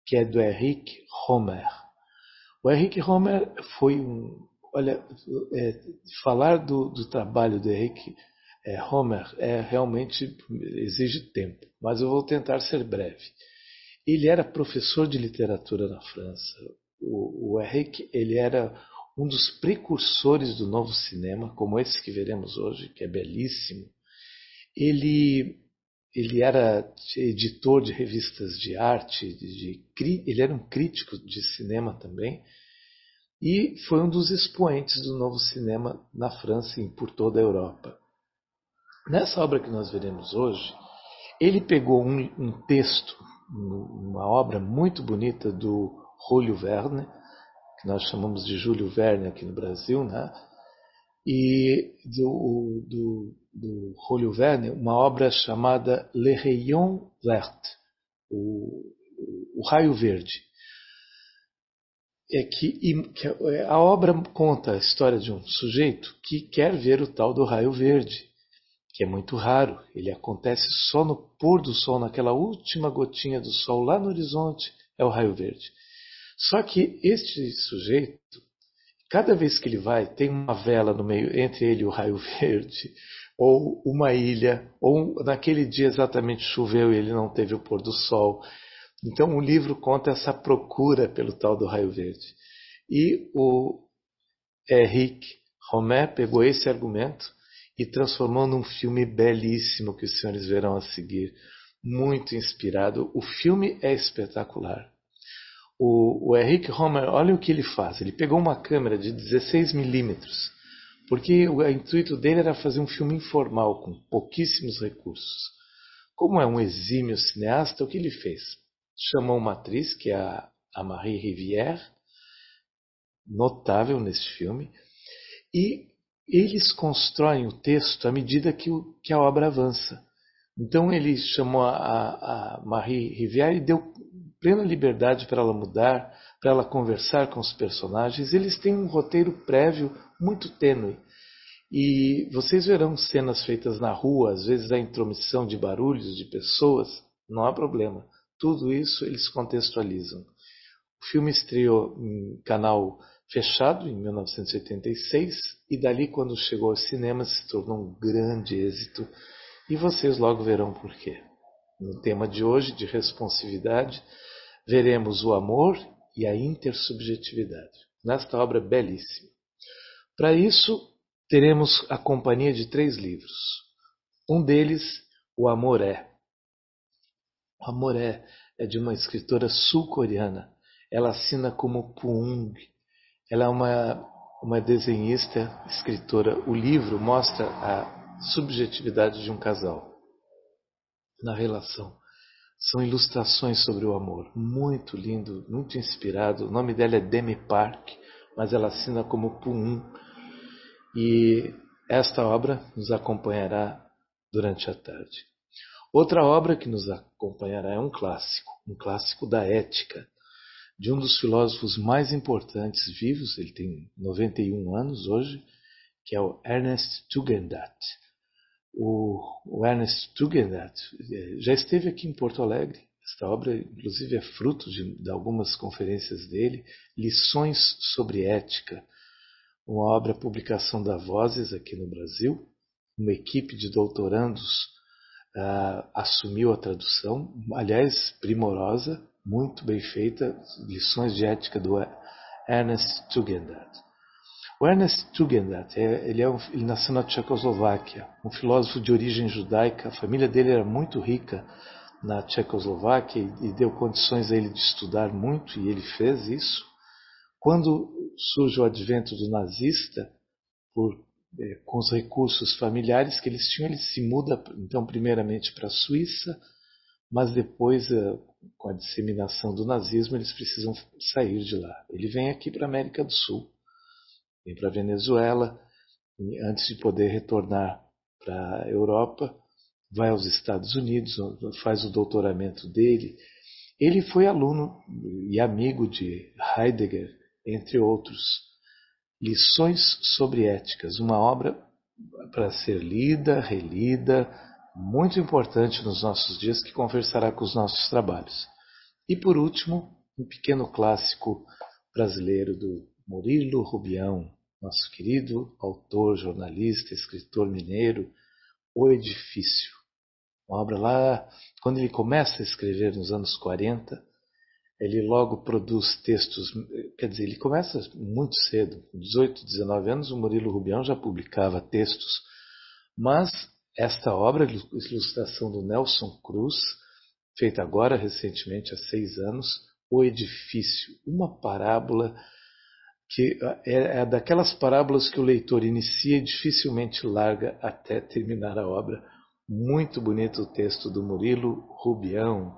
que é do Erich Homer. O Erich Homer foi olha, falar do trabalho do Erich Homer realmente exige tempo, mas eu vou tentar ser breve. Ele era professor de literatura na França. O Henrique, ele era um dos precursores do novo cinema, como esse que veremos hoje, que é belíssimo. Ele, ele era editor de revistas de arte, ele era um crítico de cinema também, e foi um dos expoentes do novo cinema na França e por toda a Europa. Nessa obra que nós veremos hoje, ele pegou um texto, uma obra muito bonita do Júlio Verne, que nós chamamos de Júlio Verne aqui no Brasil, né? E do Júlio Verne, uma obra chamada Le Rayon Vert, o Raio Verde. A obra conta a história de um sujeito que quer ver o tal do raio verde, que é muito raro. Ele acontece só no pôr do sol, naquela última gotinha do sol lá no horizonte, é o raio verde. Só que este sujeito, cada vez que ele vai, tem uma vela no meio entre ele e o raio verde, ou uma ilha, ou naquele dia exatamente choveu e ele não teve o pôr do sol. Então o livro conta essa procura pelo tal do raio verde. E o Henrique Romer pegou esse argumento e transformou num filme belíssimo que os senhores verão a seguir, muito inspirado. O filme é espetacular. O Henrique Romer, olha o que ele faz. Ele pegou uma câmera de 16 milímetros, porque o intuito dele era fazer um filme informal, com pouquíssimos recursos. Como é um exímio cineasta, o que ele fez? Chamou uma atriz, que é a Marie Rivière, notável nesse filme, e eles constroem o texto à medida que a obra avança. Então ele chamou a Marie Rivière e deu plena liberdade para ela mudar, para ela conversar com os personagens. Eles têm um roteiro prévio muito tênue. E vocês verão cenas feitas na rua, às vezes a intromissão de barulhos, de pessoas, não há problema. Tudo isso eles contextualizam. O filme estreou em canal fechado em 1986 e dali, quando chegou aos cinemas, se tornou um grande êxito. E vocês logo verão por quê. No tema de hoje, de responsividade, veremos o amor e a intersubjetividade, nesta obra belíssima. Para isso, teremos a companhia de 3 livros. Um deles, O Amor É. O Amor é de uma escritora sul-coreana. Ela assina como Poong. Ela é uma desenhista, escritora. O livro mostra a subjetividade de um casal na relação. São ilustrações sobre o amor. Muito lindo, muito inspirado. O nome dela é Demi Park, mas ela assina como Poong. E esta obra nos acompanhará durante a tarde. Outra obra que nos acompanhará é um clássico da ética, de um dos filósofos mais importantes vivos. Ele tem 91 anos hoje, que é o Ernest Tugendhat. O Ernest Tugendhat já esteve aqui em Porto Alegre. Esta obra, inclusive, é fruto de algumas conferências dele, Lições sobre Ética, uma obra publicação da Vozes aqui no Brasil. Uma equipe de doutorandos assumiu a tradução, aliás, primorosa, muito bem feita, Lições de Ética do Ernest Tugendhat. O Ernest Tugendhat, ele nasceu na Tchecoslováquia, um filósofo de origem judaica. A família dele era muito rica na Tchecoslováquia e deu condições a ele de estudar muito, e ele fez isso. Quando surge o advento do nazista, com os recursos familiares que eles tinham, ele se muda, então, primeiramente para a Suíça, mas depois, com a disseminação do nazismo, eles precisam sair de lá. Ele vem aqui para a América do Sul, vem para a Venezuela, antes de poder retornar para a Europa, vai aos Estados Unidos, faz o doutoramento dele. Ele foi aluno e amigo de Heidegger, entre outros. Lições sobre Éticas, uma obra para ser lida, relida, muito importante nos nossos dias, que conversará com os nossos trabalhos. E por último, um pequeno clássico brasileiro do Murilo Rubião, nosso querido autor, jornalista, escritor mineiro, O Edifício. Uma obra lá, quando ele começa a escrever nos anos 40, ele logo produz textos, quer dizer, ele começa muito cedo, com 18, 19 anos, o Murilo Rubião já publicava textos, mas esta obra, ilustração do Nelson Cruz, feita agora recentemente, há 6 anos, O Edifício, uma parábola que é daquelas parábolas que o leitor inicia e dificilmente larga até terminar a obra. Muito bonito o texto do Murilo Rubião,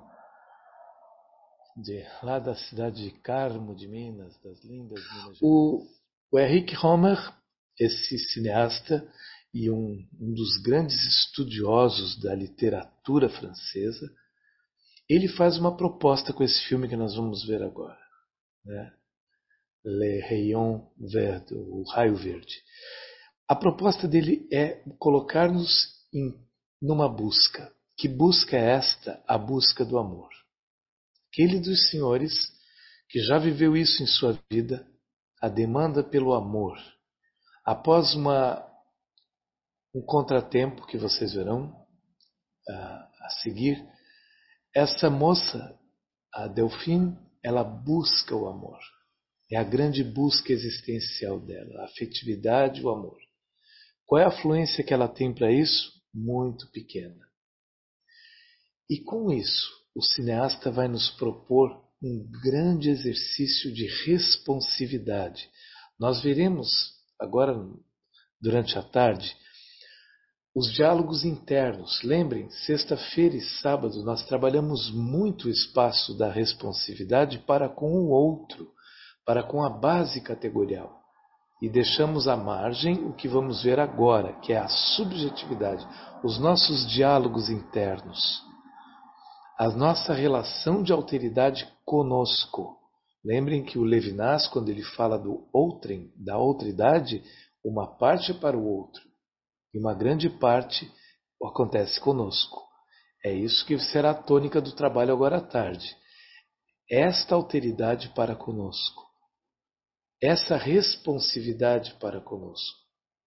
lá da cidade de Carmo de Minas, das lindas Minas Gerais. O Henrique Romer, esse cineasta e um dos grandes estudiosos da literatura francesa, ele faz uma proposta com esse filme que nós vamos ver agora, né? Le Rayon Vert, o Raio Verde. A proposta dele é colocar-nos numa busca. Que busca é esta? A busca do amor. Aquele dos senhores que já viveu isso em sua vida, a demanda pelo amor. Após um contratempo que vocês verão a seguir, essa moça, a Delphine, ela busca o amor. É a grande busca existencial dela, a afetividade e o amor. Qual é a fluência que ela tem para isso? Muito pequena. E com isso, o cineasta vai nos propor um grande exercício de responsividade. Nós veremos agora, durante a tarde, os diálogos internos. Lembrem, sexta-feira e sábado nós trabalhamos muito o espaço da responsividade para com o outro, para com a base categorial. E deixamos à margem o que vamos ver agora, que é a subjetividade, os nossos diálogos internos, a nossa relação de alteridade conosco. Lembrem que o Levinas, quando ele fala do outrem, da outridade, uma parte é para o outro e uma grande parte acontece conosco. É isso que será a tônica do trabalho agora à tarde. Esta alteridade para conosco. Essa responsividade para conosco.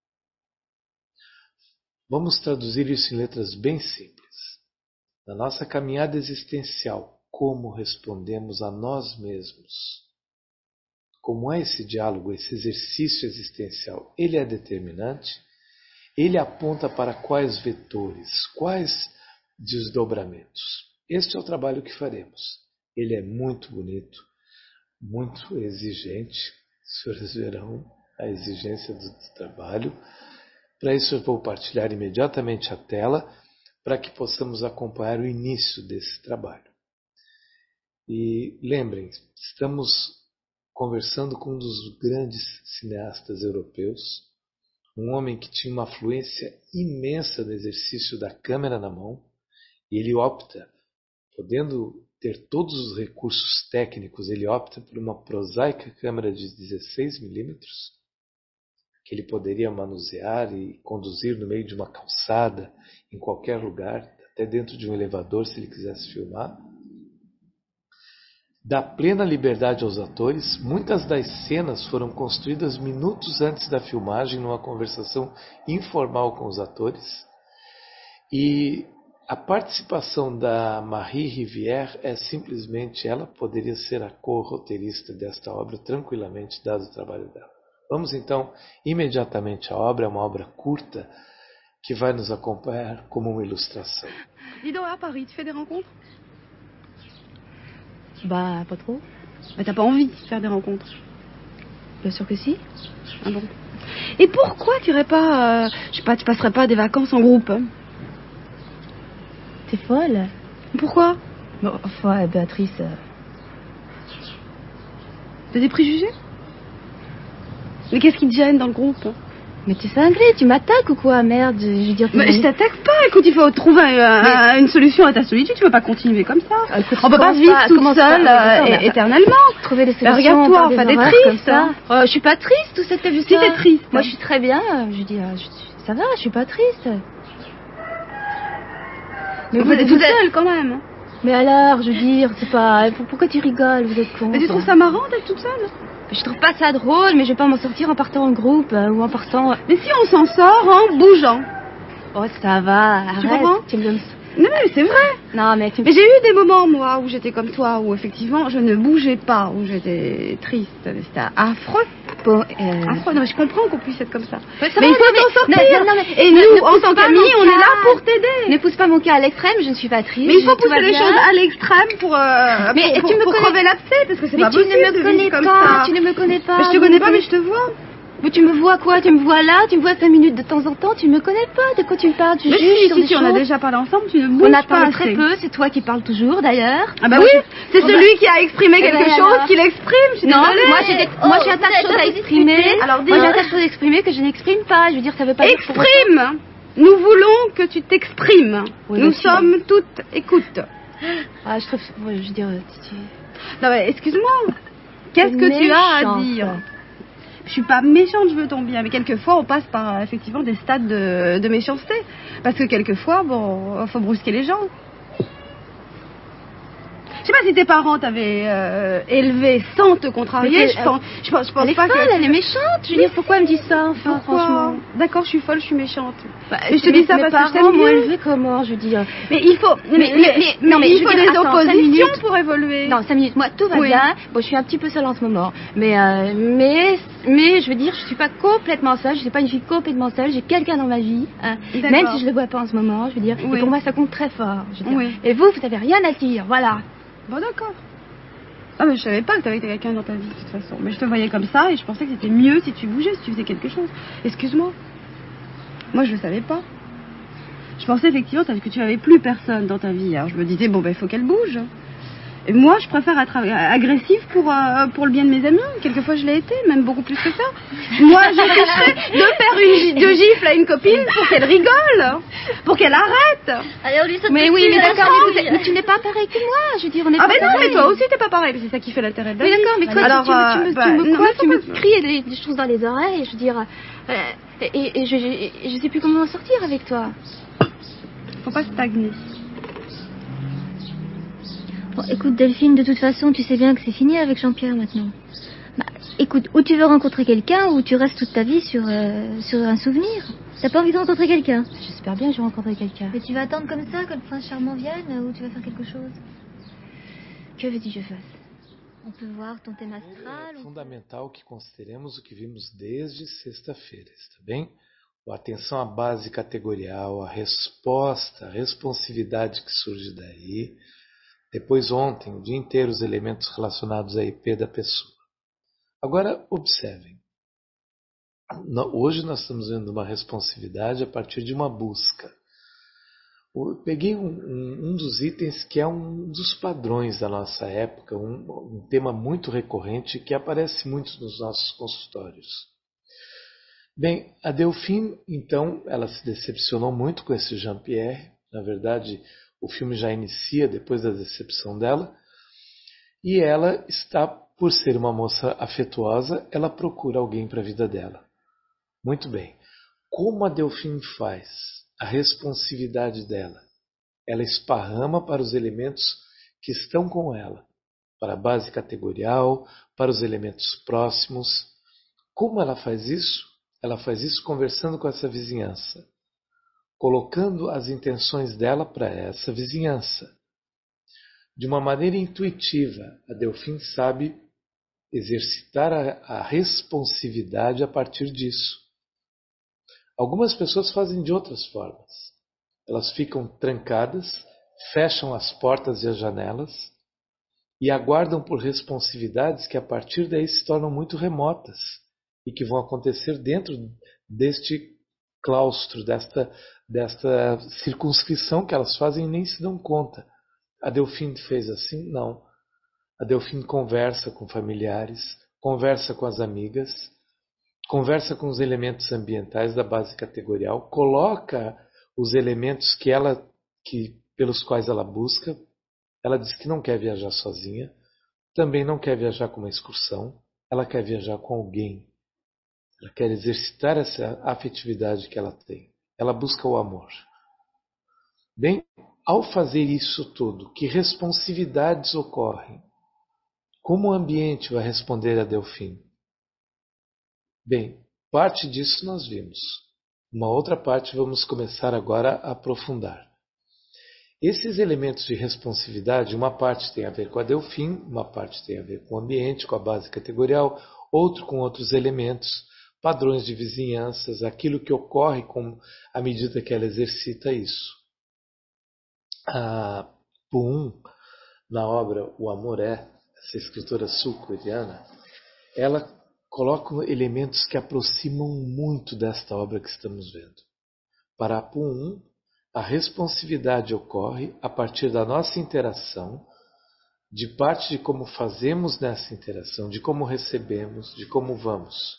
Vamos traduzir isso em letras bem simples. Na nossa caminhada existencial, como respondemos a nós mesmos? Como é esse diálogo, esse exercício existencial? Ele é determinante? Ele aponta para quais vetores, quais desdobramentos? Este é o trabalho que faremos. Ele é muito bonito, muito exigente. Os senhores verão a exigência do trabalho. Para isso eu vou partilhar imediatamente a tela para que possamos acompanhar o início desse trabalho. E lembrem, estamos conversando com um dos grandes cineastas europeus, um homem que tinha uma fluência imensa no exercício da câmera na mão, e ele opta, podendo ter todos os recursos técnicos, ele opta por uma prosaica câmera de 16 milímetros, que ele poderia manusear e conduzir no meio de uma calçada, em qualquer lugar, até dentro de um elevador, se ele quisesse filmar. Dá plena liberdade aos atores. Muitas das cenas foram construídas minutos antes da filmagem, numa conversação informal com os atores. E a participação da Marie Rivière é simplesmente, ela poderia ser a co-roteirista desta obra tranquilamente, dado o trabalho dela. Vamos então imediatamente à obra, é uma obra curta que vai nos acompanhar como uma ilustração. Dis donc, à Paris, tu fais des rencontres? Bah, pas trop. Bah, t'as pas envie de faire des rencontres? Bien sûr que si. Ah bon? Et pourquoi tu irais pas, je sais pas, tu passerais pas des vacances en groupe? T'es folle? Pourquoi? Bon, enfin, Béatrice... T'as des préjugés? Mais qu'est-ce qui te gêne dans le groupe? Mais t'es cinglé, tu m'attaques ou quoi? Merde, je veux dire... Mais je t'attaque pas, écoute, il faut trouver une solution à ta solitude, tu peux pas continuer comme ça. Écoute, on peut pas vivre toute seule éternellement. Trouver des solutions. Regarde-toi, enfin, t'es triste. Je suis pas triste, où c'est que t'as vu ça? Si t'es triste. Moi je suis très bien, je veux dire, ça va, je suis pas triste. Mais vous êtes toute seule quand même. Mais alors, je veux dire, c'est pas... Pourquoi tu rigoles? Vous êtes con. Mais tu trouves ça marrant d'être toute seule? Je trouve pas ça drôle, mais je vais pas m'en sortir en partant en groupe ou en partant... Mais si on s'en sort en bougeant. Oh, ça va, arrête. Tu comprends? Tu me... Non, mais c'est vrai. Non, mais Mais j'ai eu des moments, moi, où j'étais comme toi, où effectivement je ne bougeais pas, où j'étais triste. C'était affreux. Bon, Affreux. Non, mais je comprends qu'on puisse être comme ça. Mais Mais il faut s'en sortir. Non, mais... Et ne nous, en pousse tant pas qu'amis, mon on est cas. là pour t'aider. Ne pousse pas mon cas à l'extrême, je ne suis pas triste. Mais il faut tout va pousser les bien. choses à l'extrême pour crever l'abcès, parce que c'est Mais pas tu possible ne me de connais vivre comme pas, ça. tu ne me connais pas. Mais je te connais pas, mais je te vois. Mais tu me vois quoi? Tu me vois là? Tu me vois 5 minutes de temps en temps? Tu me connais pas? De quoi tu me parles? Tu Mais juges sur des si, on a choses. déjà parlé ensemble, tu ne bouges On a pas parlé très assez. peu, c'est toi qui parles toujours d'ailleurs. Ah bah oui, c'est on va- celui qui a exprimé Eh quelque ben chose alors. qui l'exprime, je suis Non, désolée. moi j'ai un tas de choses à exprimer. Alors, dis. Moi, j'ai un tas de choses à exprimer que je n'exprime pas. Je veux dire, ça veut pas dire que pour autant- Exprime. Nous voulons que tu t'exprimes. Oui, Nous mais tu- sommes toutes écoutes. Ah, je trouve... ouais, je veux dire... Non mais excuse-moi. Qu'est-ce que tu as à dire? Je suis pas méchante, je veux ton bien, mais quelquefois on passe par effectivement des stades de méchanceté. Parce que quelquefois, bon, faut brusquer les gens. Je sais pas si tes parents t'avaient élevé sans te contrarier. Mais Je pense Elle est pas folle, que. elle est méchante. Je veux dire, pourquoi elle me dit ça, enfin, Pourquoi franchement? D'accord, je suis folle, je suis méchante. Bah, Mais je te dis ça mes parce que je parents t'aime m'ont bien. élevée comment, je veux dire. Mais il faut. non, mais il je faut veux dire, des attends, 5 oppositions minutes. pour évoluer. Non, 5 minutes. Moi, tout va Oui. bien. Bon, je suis un petit peu seule en ce moment. Mais je veux dire, je suis pas complètement seule. Je suis pas une fille complètement seule. J'ai quelqu'un dans ma vie. Hein. D'accord. Même si je le vois pas en ce moment, je veux dire. Oui. Et pour moi, ça compte très fort. Je veux dire. Oui. Et vous avez rien à dire. Voilà. Bon, d'accord. Ah, mais je savais pas que t'avais quelqu'un dans ta vie de toute façon. Mais je te voyais comme ça et je pensais que c'était mieux si tu bougeais, si tu faisais quelque chose. Excuse-moi. Moi, je le savais pas. Je pensais effectivement que tu avais plus personne dans ta vie. Alors je me disais, bon, ben, il faut qu'elle bouge. Et moi, je préfère être agressive pour le bien de mes amis. Quelquefois, je l'ai été, même beaucoup plus que ça. Moi, j'empêcherais de faire deux gifles à une copine pour qu'elle rigole, pour qu'elle arrête. Allez, on lui saute mais oui, mais d'accord, mais tu n'es pas pareil que moi. Je veux dire, on est Ah pas ben non, pareil. mais toi aussi, t'es pas pareil. C'est ça qui fait l'intérêt de la Mais vie. d'accord, mais toi, Alors, tu me cries des choses dans les oreilles. Je veux dire, et je sais plus comment en sortir avec toi. Faut pas stagner. Bon, écoute Delphine, de toute façon, tu sais bien que c'est fini avec Jean-Pierre maintenant. Bah, écoute, ou tu veux rencontrer quelqu'un, ou tu restes toute ta vie sur un souvenir. T'as pas envie de rencontrer quelqu'un? J'espère bien que je vais rencontrer quelqu'un. Mais tu vas attendre comme ça que le prince charmant vienne, ou tu vas faire quelque chose? Que veux-tu que je fasse? On peut voir ton thème astral. É fundamental que consideremos o que vimos desde sexta-feira, está bem? A atenção à base categorial, a resposta, a responsividade que surge daí. Depois ontem, o dia inteiro, os elementos relacionados à IP da pessoa. Agora, observem. Hoje nós estamos vendo uma responsividade a partir de uma busca. Eu peguei um dos itens que é um dos padrões da nossa época, um tema muito recorrente que aparece muito nos nossos consultórios. Bem, a Delphine, então, ela se decepcionou muito com esse Jean-Pierre. Na verdade, o filme já inicia depois da decepção dela. E ela está, por ser uma moça afetuosa, ela procura alguém para a vida dela. Muito bem. Como a Delphine faz? A responsividade dela. Ela esparrama para os elementos que estão com ela. Para a base categorial, para os elementos próximos. Como ela faz isso? Ela faz isso conversando com essa vizinhança. Colocando as intenções dela para essa vizinhança. De uma maneira intuitiva, a Delphine sabe exercitar a responsividade a partir disso. Algumas pessoas fazem de outras formas. Elas ficam trancadas, fecham as portas e as janelas e aguardam por responsividades que a partir daí se tornam muito remotas e que vão acontecer dentro deste claustro, desta circunscrição que elas fazem e nem se dão conta. A Delphine fez assim? Não. A Delphine conversa com familiares, conversa com as amigas, conversa com os elementos ambientais da base categorial, coloca os elementos pelos quais ela busca. Ela diz que não quer viajar sozinha, também não quer viajar com uma excursão, ela quer viajar com alguém. Ela quer exercitar essa afetividade que ela tem. Ela busca o amor. Bem, Ao fazer isso tudo, que responsividades ocorrem? Como o ambiente vai responder a Delfim? Bem, parte disso nós vimos. Uma outra parte vamos começar agora a aprofundar. Esses elementos de responsividade, uma parte tem a ver com a Delfim, uma parte tem a ver com o ambiente, com a base categorial, outro com outros elementos, padrões de vizinhanças, aquilo que ocorre à medida que ela exercita isso. A Puum, na obra O Amor É, essa escritora sul-coreana, ela coloca elementos que aproximam muito desta obra que estamos vendo. Para a Puum, a responsividade ocorre a partir da nossa interação, de parte de como fazemos nessa interação, de como recebemos, de como vamos.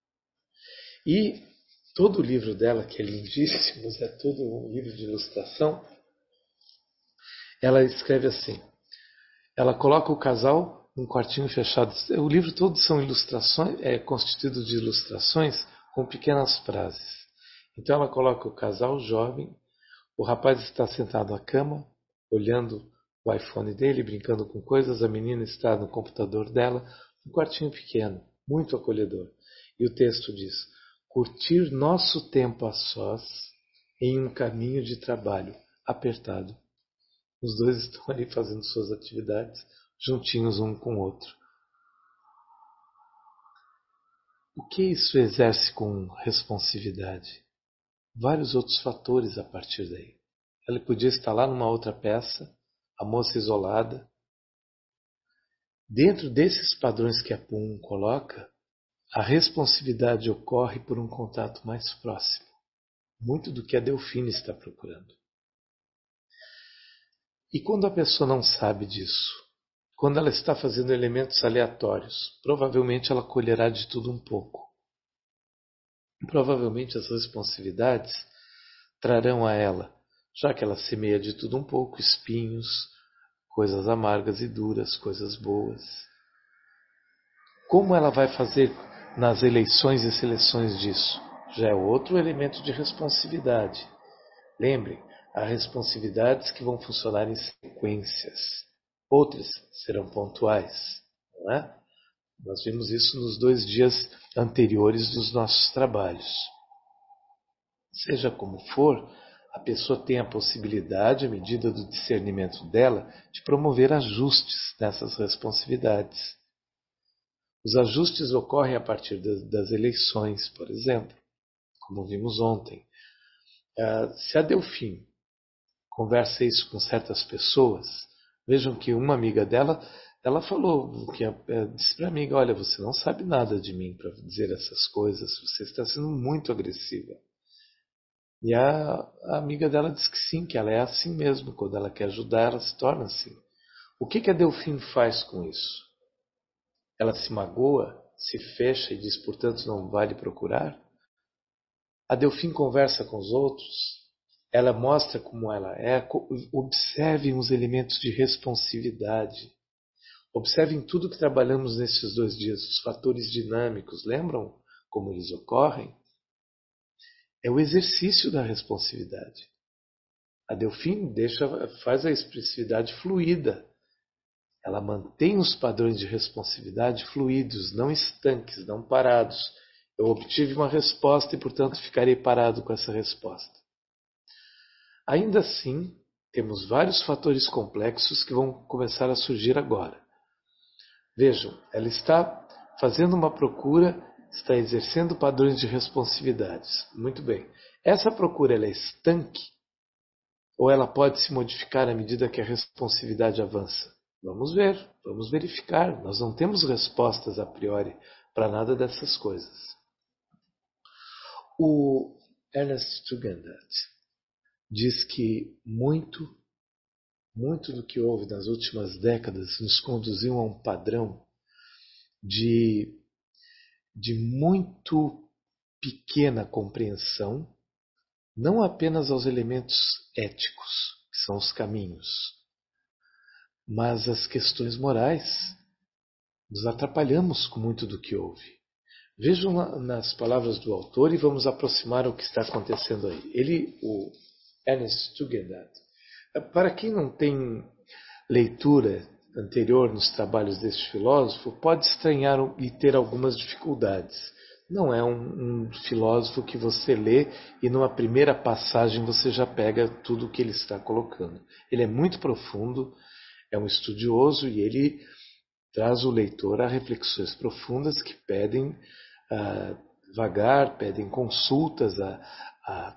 E todo o livro dela, que é lindíssimo, é todo um livro de ilustração, ela escreve assim, ela coloca o casal num quartinho fechado. O livro todo são ilustrações, é constituído de ilustrações com pequenas frases. Então ela coloca o casal jovem, o rapaz está sentado na cama, olhando o iPhone dele, brincando com coisas, a menina está no computador dela, um quartinho pequeno, muito acolhedor. E o texto diz, curtir nosso tempo a sós em um caminho de trabalho apertado. Os dois estão ali fazendo suas atividades, juntinhos um com o outro. O que isso exerce com responsividade? Vários outros fatores a partir daí. Ela podia estar lá numa outra peça, a moça isolada. Dentro desses padrões que a Puum coloca, a responsividade ocorre por um contato mais próximo. Muito do que a Delfina está procurando. E quando a pessoa não sabe disso? Quando ela está fazendo elementos aleatórios, provavelmente ela colherá de tudo um pouco. Provavelmente as responsividades trarão a ela, já que ela semeia de tudo um pouco, espinhos, coisas amargas e duras, coisas boas. Como ela vai fazer nas eleições e seleções disso? Já é outro elemento de responsividade. Lembrem, há responsividades que vão funcionar em sequências. Outras serão pontuais, não é? Nós vimos isso nos 2 dias anteriores dos nossos trabalhos. Seja como for, a pessoa tem a possibilidade, à medida do discernimento dela, de promover ajustes nessas responsividades. Os ajustes ocorrem a partir das eleições, por exemplo, como vimos ontem. Se a Delfim conversa isso com certas pessoas, vejam que uma amiga dela, ela falou, disse para a amiga, olha, você não sabe nada de mim para dizer essas coisas, você está sendo muito agressiva. E a amiga dela disse que sim, que ela é assim mesmo, quando ela quer ajudar, ela se torna assim. O que a Delfim faz com isso? Ela se magoa, se fecha e diz, portanto, não vale procurar? A Delfim conversa com os outros, ela mostra como ela é, observem os elementos de responsividade. Observem tudo que trabalhamos nesses 2 dias, os fatores dinâmicos, lembram como eles ocorrem? É o exercício da responsividade. A Delfim faz a expressividade fluida. Ela mantém os padrões de responsividade fluidos, não estanques, não parados. Eu obtive uma resposta e, portanto, ficarei parado com essa resposta. Ainda assim, temos vários fatores complexos que vão começar a surgir agora. Vejam, ela está fazendo uma procura, está exercendo padrões de responsividades. Muito bem. Essa procura ela é estanque ou ela pode se modificar à medida que a responsividade avança? Vamos ver, vamos verificar. Nós não temos respostas a priori para nada dessas coisas. O Ernest Tugendhat diz que muito do que houve nas últimas décadas nos conduziu a um padrão de muito pequena compreensão, não apenas aos elementos éticos, que são os caminhos, mas às questões morais. Nos atrapalhamos com muito do que houve. Vejam nas palavras do autor e vamos aproximar o que está acontecendo aí. O Ernest Tugendhat, Para quem não tem leitura anterior nos trabalhos deste filósofo, pode estranhar e ter algumas dificuldades. Não é um filósofo que você lê e numa primeira passagem você já pega tudo o que ele está colocando. Ele é muito profundo, é um estudioso e ele traz o leitor a reflexões profundas que pedem vagar, pedem consultas a,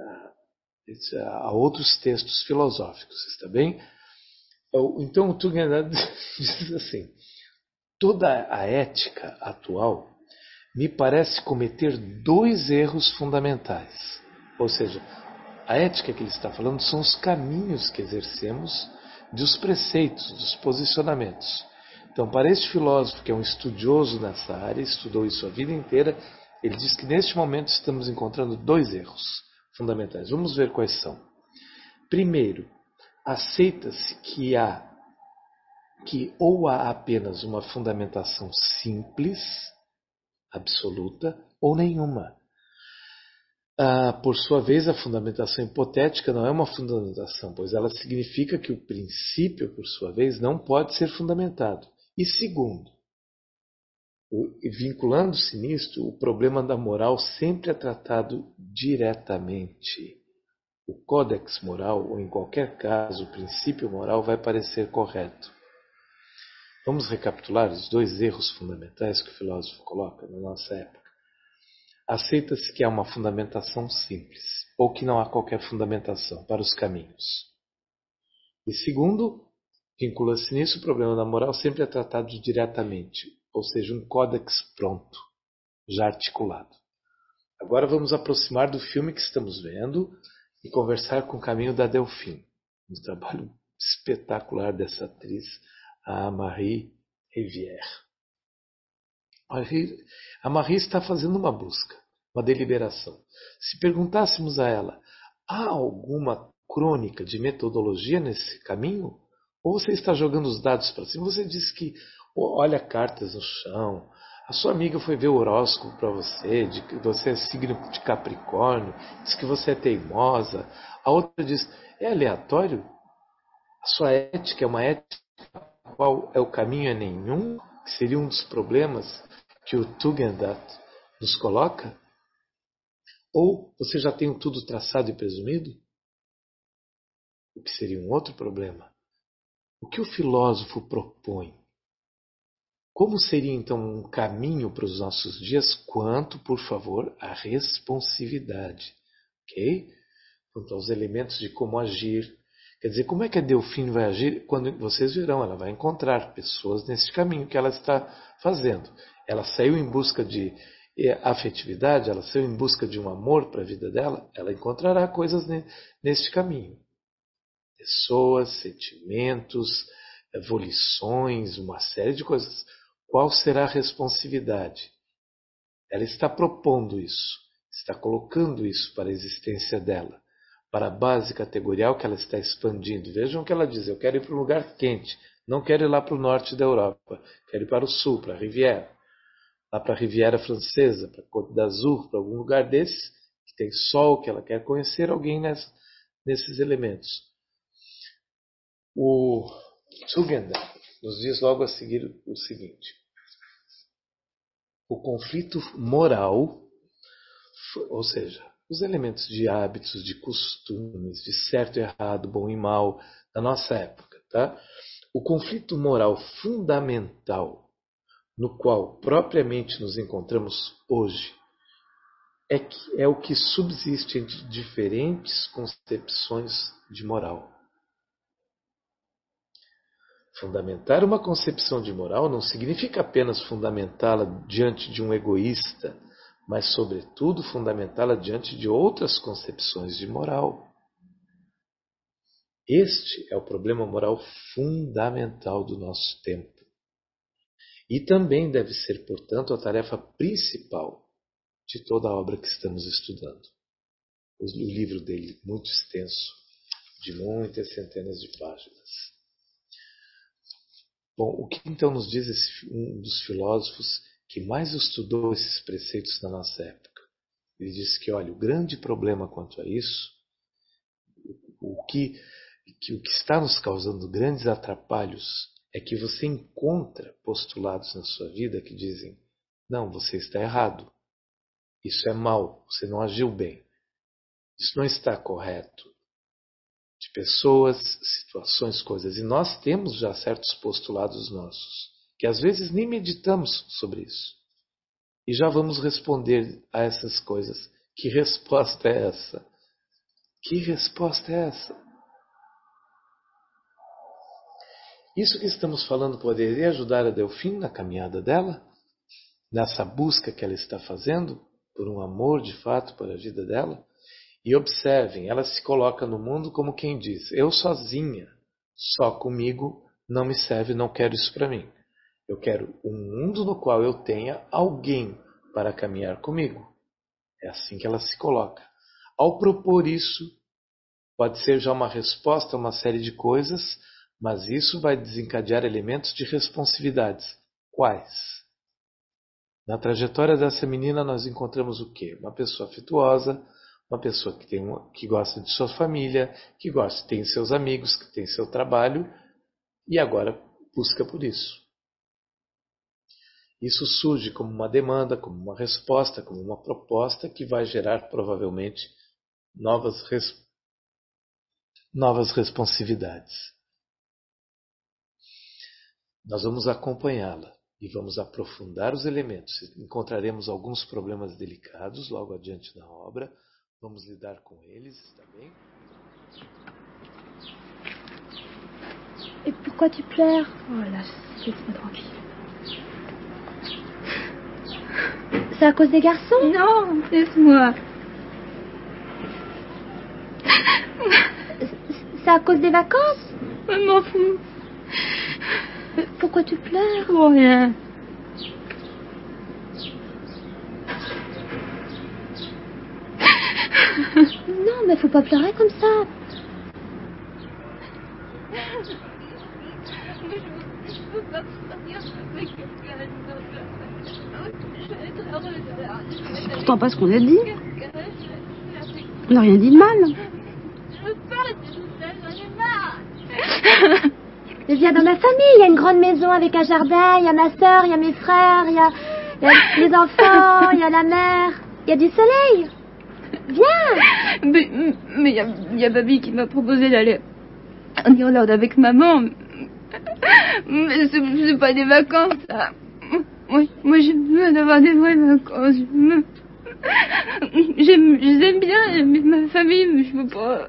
a outros textos filosóficos, está bem? Então o Tugendhat diz assim: toda a ética atual me parece cometer dois erros fundamentais. Ou seja, a ética que ele está falando são os caminhos que exercemos dos preceitos, dos posicionamentos. Então, para este filósofo que é um estudioso nessa área, estudou isso a vida inteira, ele diz que neste momento estamos encontrando dois erros fundamentais. Vamos ver quais são. Primeiro, aceita-se que ou há apenas uma fundamentação simples, absoluta, ou nenhuma. Por sua vez, a fundamentação hipotética não é uma fundamentação, pois ela significa que o princípio, por sua vez, não pode ser fundamentado. E segundo, vinculando-se nisto, o problema da moral sempre é tratado diretamente. O códex moral, ou em qualquer caso, o princípio moral, vai parecer correto. Vamos recapitular os dois erros fundamentais que o filósofo coloca na nossa época. Aceita-se que há uma fundamentação simples, ou que não há qualquer fundamentação para os caminhos. E segundo, vincula-se nisso, o problema da moral sempre é tratado diretamente, ou seja, um códex pronto, já articulado. Agora vamos aproximar do filme que estamos vendo e conversar com o caminho da Delphine. Um trabalho espetacular dessa atriz, a Marie Rivière. A Marie está fazendo uma busca, uma deliberação. Se perguntássemos a ela, há alguma crônica de metodologia nesse caminho? Ou você está jogando os dados para cima? Você diz que olha cartas no chão, a sua amiga foi ver o horóscopo para você, de que você é signo de Capricórnio, diz que você é teimosa. A outra diz, é aleatório? A sua ética é uma ética qual é o caminho é nenhum? Que seria um dos problemas que o Tugendhat nos coloca? Ou você já tem tudo traçado e presumido? O que seria um outro problema. O que o filósofo propõe? Como seria então um caminho para os nossos dias quanto, por favor, à responsividade? Ok? Quanto aos elementos de como agir. Quer dizer, como é que a Delphine vai agir? Quando vocês verão, ela vai encontrar pessoas nesse caminho que ela está fazendo. Ela saiu em busca de afetividade, ela saiu em busca de um amor para a vida dela, ela encontrará coisas neste caminho. Pessoas, sentimentos, volições, uma série de coisas. Qual será a responsividade? Ela está propondo isso, está colocando isso para a existência dela, para a base categorial que ela está expandindo. Vejam o que ela diz: eu quero ir para um lugar quente, não quero ir lá para o norte da Europa, quero ir para o sul, para a Riviera, lá para a Riviera Francesa, para a Côte d'Azur, para algum lugar desse, que tem sol, que ela quer conhecer alguém nesses elementos. O Tugendhat nos diz logo a seguir o seguinte: o conflito moral, ou seja, os elementos de hábitos, de costumes, de certo e errado, bom e mal, da nossa época, tá? O conflito moral fundamental no qual propriamente nos encontramos hoje é o que subsiste entre diferentes concepções de moral. Fundamentar uma concepção de moral não significa apenas fundamentá-la diante de um egoísta, mas, sobretudo, fundamentá-la diante de outras concepções de moral. Este é o problema moral fundamental do nosso tempo. E também deve ser, portanto, a tarefa principal de toda a obra que estamos estudando. O livro dele, muito extenso, de muitas centenas de páginas. Bom, o que então nos diz um dos filósofos que mais estudou esses preceitos na nossa época? Ele diz que, olha, o grande problema quanto a isso, o que que o que está nos causando grandes atrapalhos é que você encontra postulados na sua vida que dizem: não, você está errado, isso é mal, você não agiu bem, isso não está correto. De pessoas, situações, coisas. E nós temos já certos postulados nossos, que às vezes nem meditamos sobre isso. E já vamos responder a essas coisas. Que resposta é essa? Que resposta é essa? Isso que estamos falando poderia ajudar a Delphine na caminhada dela? Nessa busca que ela está fazendo por um amor de fato para a vida dela? E observem, ela se coloca no mundo como quem diz: eu sozinha, só comigo, não me serve, não quero isso para mim. Eu quero um mundo no qual eu tenha alguém para caminhar comigo. É assim que ela se coloca. Ao propor isso, pode ser já uma resposta a uma série de coisas, mas isso vai desencadear elementos de responsividades. Quais? Na trajetória dessa menina nós encontramos o quê? Uma pessoa afetuosa, uma pessoa que gosta de sua família, que tem seus amigos, que tem seu trabalho e agora busca por isso. Isso surge como uma demanda, como uma resposta, como uma proposta que vai gerar provavelmente novas responsividades. Nós vamos acompanhá-la e vamos aprofundar os elementos. Encontraremos alguns problemas delicados logo adiante na obra. Vamos lidar com eles, está bem? Et pourquoi tu pleures? Oh là, laisse-moi tranquille. C'est à cause des garçons? Non, laisse-moi. C'est à cause des vacances? Je m'en fous. Pourquoi tu pleures? Pour rien. Non, mais faut pas pleurer comme ça. Je peux pas sortir avec quelqu'un. Je vais être heureuse. C'est pourtant pas ce qu'on a dit. On n'a rien dit de mal. Je veux pas rester toute seule, j'en ai marre. Mais viens dans ma famille, il y a une grande maison avec un jardin, il y a ma soeur, il y a mes frères, il y a les enfants, il y a la mer, il y a du soleil. Viens. Mais y a Babi qui m'a proposé d'aller en Irlande avec maman. Mais c'est pas des vacances, ça. Moi j'aime bien d'avoir des vraies vacances. J'aime bien ma famille, mais je veux pas.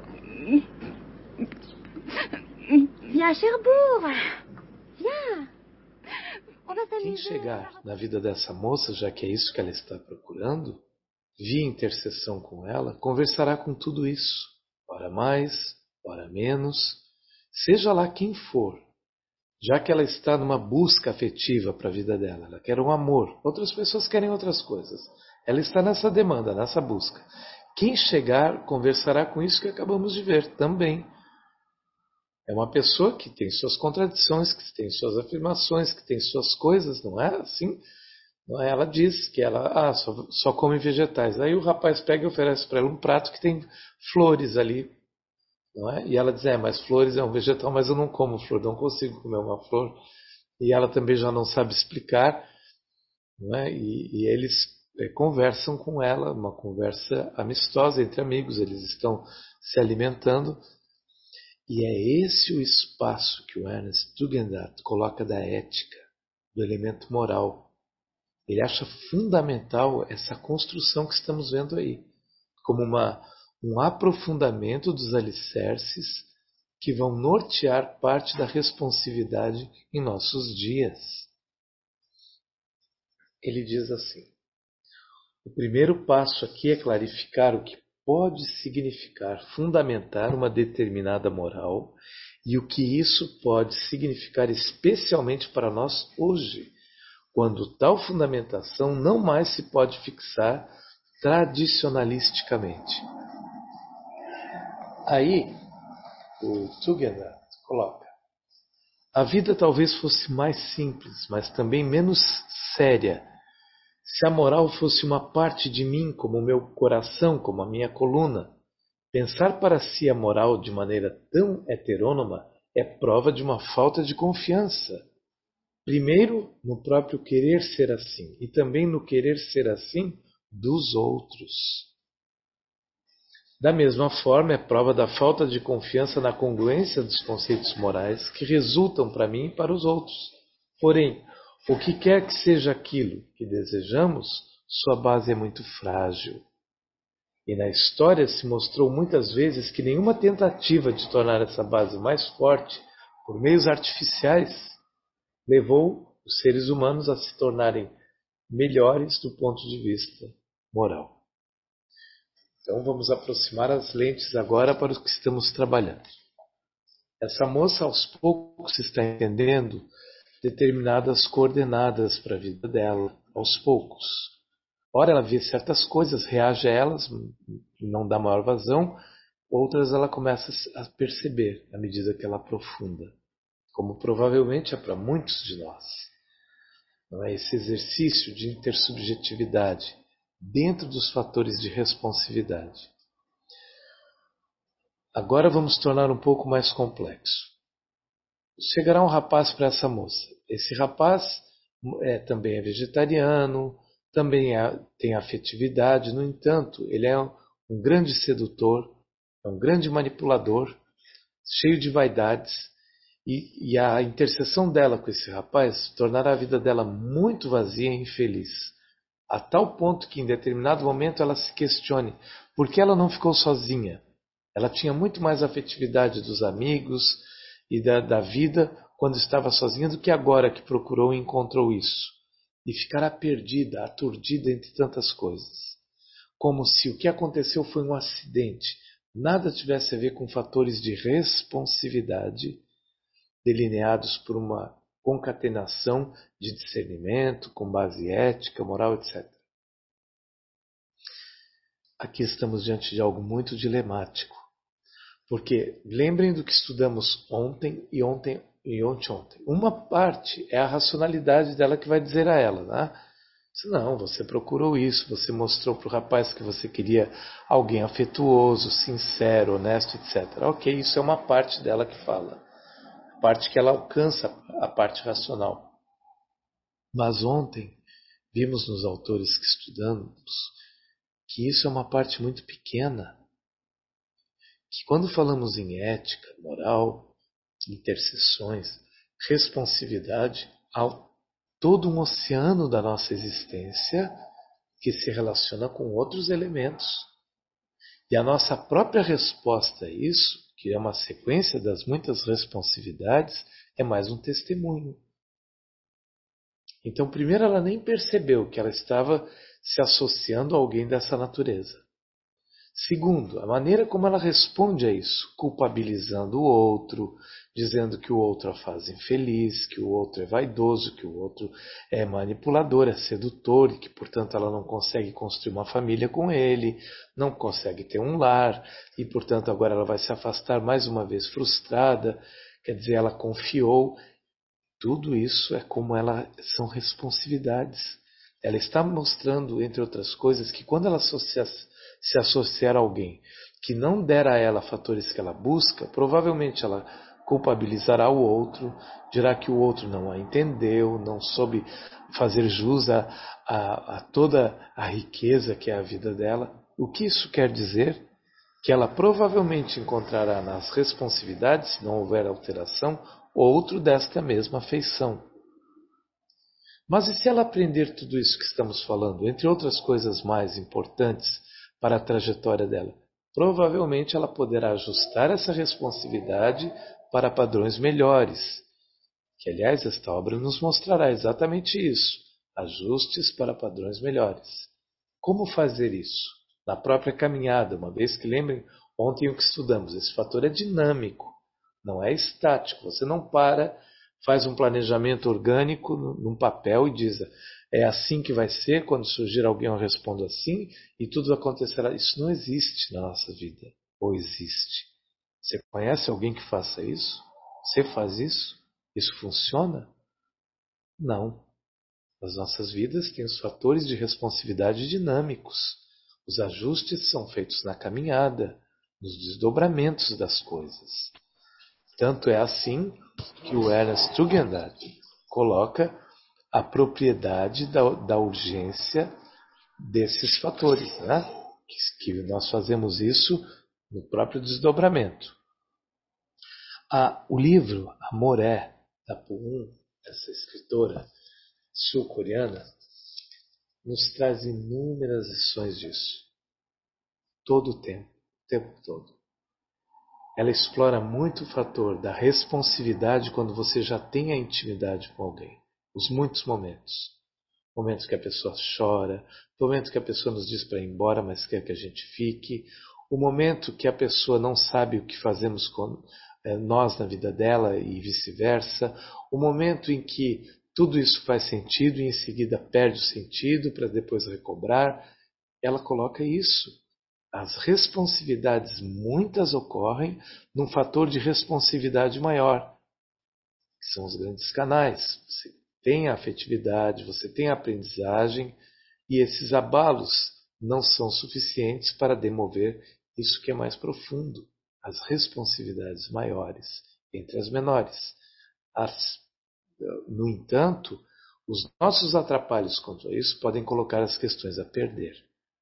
Viens à Cherbourg. Viens. On va Quem s'amuser. chegar na vida dessa moça, já que é isso que ela está procurando, via intercessão com ela, conversará com tudo isso. Ora mais, ora menos, seja lá quem for. Já que ela está numa busca afetiva para a vida dela, ela quer um amor. Outras pessoas querem outras coisas. Ela está nessa demanda, nessa busca. Quem chegar conversará com isso que acabamos de ver também. É uma pessoa que tem suas contradições, que tem suas afirmações, que tem suas coisas, não é assim? Não é? Ela diz que ela só come vegetais. Aí o rapaz pega e oferece para ela um prato que tem flores ali. Não é? E ela diz, mas flores é um vegetal, mas eu não como flor, não consigo comer uma flor. E ela também já não sabe explicar. Não é? E eles conversam com ela, uma conversa amistosa entre amigos, eles estão se alimentando. E é esse o espaço que o Ernest Tugendhat coloca da ética, do elemento moral. Ele acha fundamental essa construção que estamos vendo aí, como um aprofundamento dos alicerces que vão nortear parte da responsividade em nossos dias. Ele diz assim: o primeiro passo aqui é clarificar o que pode significar fundamentar uma determinada moral e o que isso pode significar especialmente para nós hoje, quando tal fundamentação não mais se pode fixar tradicionalisticamente. Aí, o Tugendhat coloca: a vida talvez fosse mais simples, mas também menos séria, se a moral fosse uma parte de mim, como o meu coração, como a minha coluna, Pensar para si a moral de maneira tão heterônoma é prova de uma falta de confiança. Primeiro, no próprio querer ser assim, e também no querer ser assim dos outros. Da mesma forma, é prova da falta de confiança na congruência dos conceitos morais que resultam para mim e para os outros. Porém, o que quer que seja aquilo que desejamos, sua base é muito frágil. E na história se mostrou muitas vezes que nenhuma tentativa de tornar essa base mais forte por meios artificiais levou os seres humanos a se tornarem melhores do ponto de vista moral. Então vamos aproximar as lentes agora para o que estamos trabalhando. Essa moça aos poucos está entendendo determinadas coordenadas para a vida dela, aos poucos. Ora ela vê certas coisas, reage a elas, não dá maior vazão, outras ela começa a perceber à medida que ela aprofunda, como provavelmente é para muitos de nós. Não é esse exercício de intersubjetividade dentro dos fatores de responsividade. Agora vamos tornar um pouco mais complexo. Chegará um rapaz para essa moça. Esse rapaz também é vegetariano, também tem afetividade, no entanto, ele é um grande sedutor, é um grande manipulador, cheio de vaidades, e a interseção dela com esse rapaz tornará a vida dela muito vazia e infeliz. A tal ponto que em determinado momento ela se questione por que ela não ficou sozinha. Ela tinha muito mais afetividade dos amigos e da vida quando estava sozinha do que agora que procurou e encontrou isso. E ficará perdida, aturdida entre tantas coisas. Como se o que aconteceu foi um acidente, nada tivesse a ver com fatores de responsividade delineados por uma concatenação de discernimento, com base ética, moral, etc. Aqui estamos diante de algo muito dilemático. Porque lembrem do que estudamos ontem e ontem. Uma parte é a racionalidade dela que vai dizer a ela, né? Não, você procurou isso, você mostrou para o rapaz que você queria alguém afetuoso, sincero, honesto, etc. Ok, isso é uma parte dela que fala. A parte que ela alcança, a parte racional. Mas ontem vimos nos autores que estudamos que isso é uma parte muito pequena. Que quando falamos em ética, moral, interseções, responsividade, há todo um oceano da nossa existência que se relaciona com outros elementos. E a nossa própria resposta a isso, que é uma sequência das muitas responsividades, é mais um testemunho. Então, primeiro, ela nem percebeu que ela estava se associando a alguém dessa natureza. Segundo, a maneira como ela responde a isso, culpabilizando o outro, dizendo que o outro a faz infeliz, que o outro é vaidoso, que o outro é manipulador, é sedutor e que, portanto, ela não consegue construir uma família com ele, não consegue ter um lar e, portanto, agora ela vai se afastar mais uma vez frustrada, quer dizer, ela confiou. Tudo isso é como são responsividades. Ela está mostrando, entre outras coisas, que quando ela se associar a alguém que não der a ela fatores que ela busca, provavelmente ela culpabilizará o outro, dirá que o outro não a entendeu, não soube fazer jus a toda a riqueza que é a vida dela. O que isso quer dizer? Que ela provavelmente encontrará nas responsividades, se não houver alteração, outro desta mesma feição. Mas e se ela aprender tudo isso que estamos falando, entre outras coisas mais importantes para a trajetória dela? Provavelmente ela poderá ajustar essa responsividade para padrões melhores. Que, aliás, esta obra nos mostrará exatamente isso. Ajustes para padrões melhores. Como fazer isso? Na própria caminhada, uma vez que lembrem ontem o que estudamos, esse fator é dinâmico, não é estático. Você não para, faz um planejamento orgânico num papel e diz: é assim que vai ser, quando surgir alguém eu respondo assim e tudo acontecerá. Isso não existe na nossa vida. Ou existe? Você conhece alguém que faça isso? Você faz isso? Isso funciona? Não. As nossas vidas têm os fatores de responsividade dinâmicos. Os ajustes são feitos na caminhada, nos desdobramentos das coisas. Tanto é assim que o Ernest Tugendhat coloca a propriedade da urgência desses fatores, né? Que nós fazemos isso no próprio desdobramento. O livro Amor é, da Poon, essa escritora sul-coreana, nos traz inúmeras lições disso. Todo o tempo todo. Ela explora muito o fator da responsividade quando você já tem a intimidade com alguém. Os muitos momentos. Momentos que a pessoa chora, o momento que a pessoa nos diz para ir embora, mas quer que a gente fique, o momento que a pessoa não sabe o que fazemos com nós na vida dela e vice-versa, o momento em que tudo isso faz sentido e em seguida perde o sentido para depois recobrar. Ela coloca isso. As responsividades muitas ocorrem num fator de responsividade maior, que são os grandes canais. Você tem a afetividade, você tem a aprendizagem, e esses abalos não são suficientes para demover isso que é mais profundo, as responsividades maiores entre as menores. No entanto, os nossos atrapalhos quanto a isso podem colocar as questões a perder.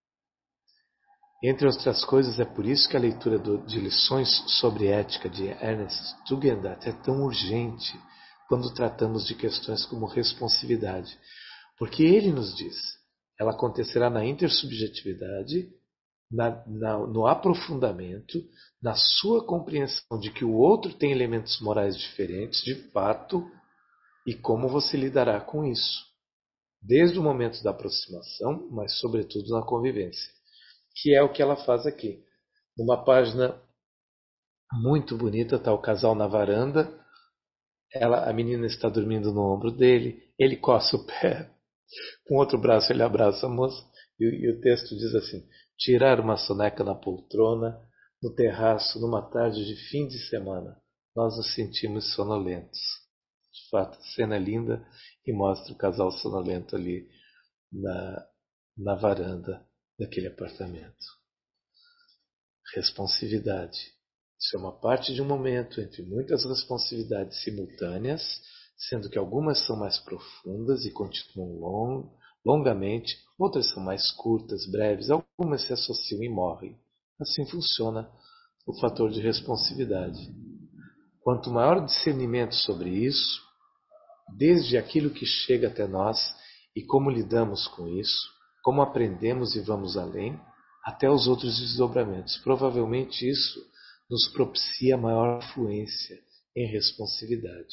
Entre outras coisas, é por isso que a leitura de lições sobre ética de Ernest Tugendhat é tão urgente quando tratamos de questões como responsividade. Porque ele nos diz, ela acontecerá na intersubjetividade, no aprofundamento, na sua compreensão de que o outro tem elementos morais diferentes, de fato, e como você lidará com isso. Desde o momento da aproximação, mas sobretudo na convivência. Que é o que ela faz aqui. Numa página muito bonita, está o casal na varanda, a menina está dormindo no ombro dele, ele coça o pé, com outro braço ele abraça a moça, e o texto diz assim: tirar uma soneca na poltrona, no terraço, numa tarde de fim de semana, nós nos sentimos sonolentos. De fato, a cena é linda e mostra o casal sonolento ali na varanda daquele apartamento. Responsividade. Isso é uma parte de um momento entre muitas responsabilidades simultâneas, sendo que algumas são mais profundas e continuam longamente, outras são mais curtas, breves, algumas se associam e morrem. Assim funciona o fator de responsividade. Quanto maior o discernimento sobre isso, desde aquilo que chega até nós e como lidamos com isso, como aprendemos e vamos além, até os outros desdobramentos. Provavelmente isso nos propicia maior fluência em responsividade.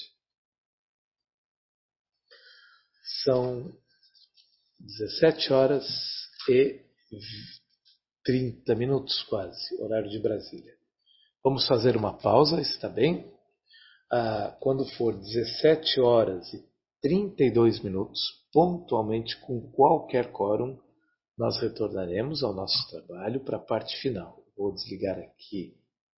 São 17 horas e 30 minutos quase, horário de Brasília. Vamos fazer uma pausa, está bem? Quando for 17 horas e 32 minutos, pontualmente com qualquer quórum, nós retornaremos ao nosso trabalho para a parte final. Vou desligar aqui.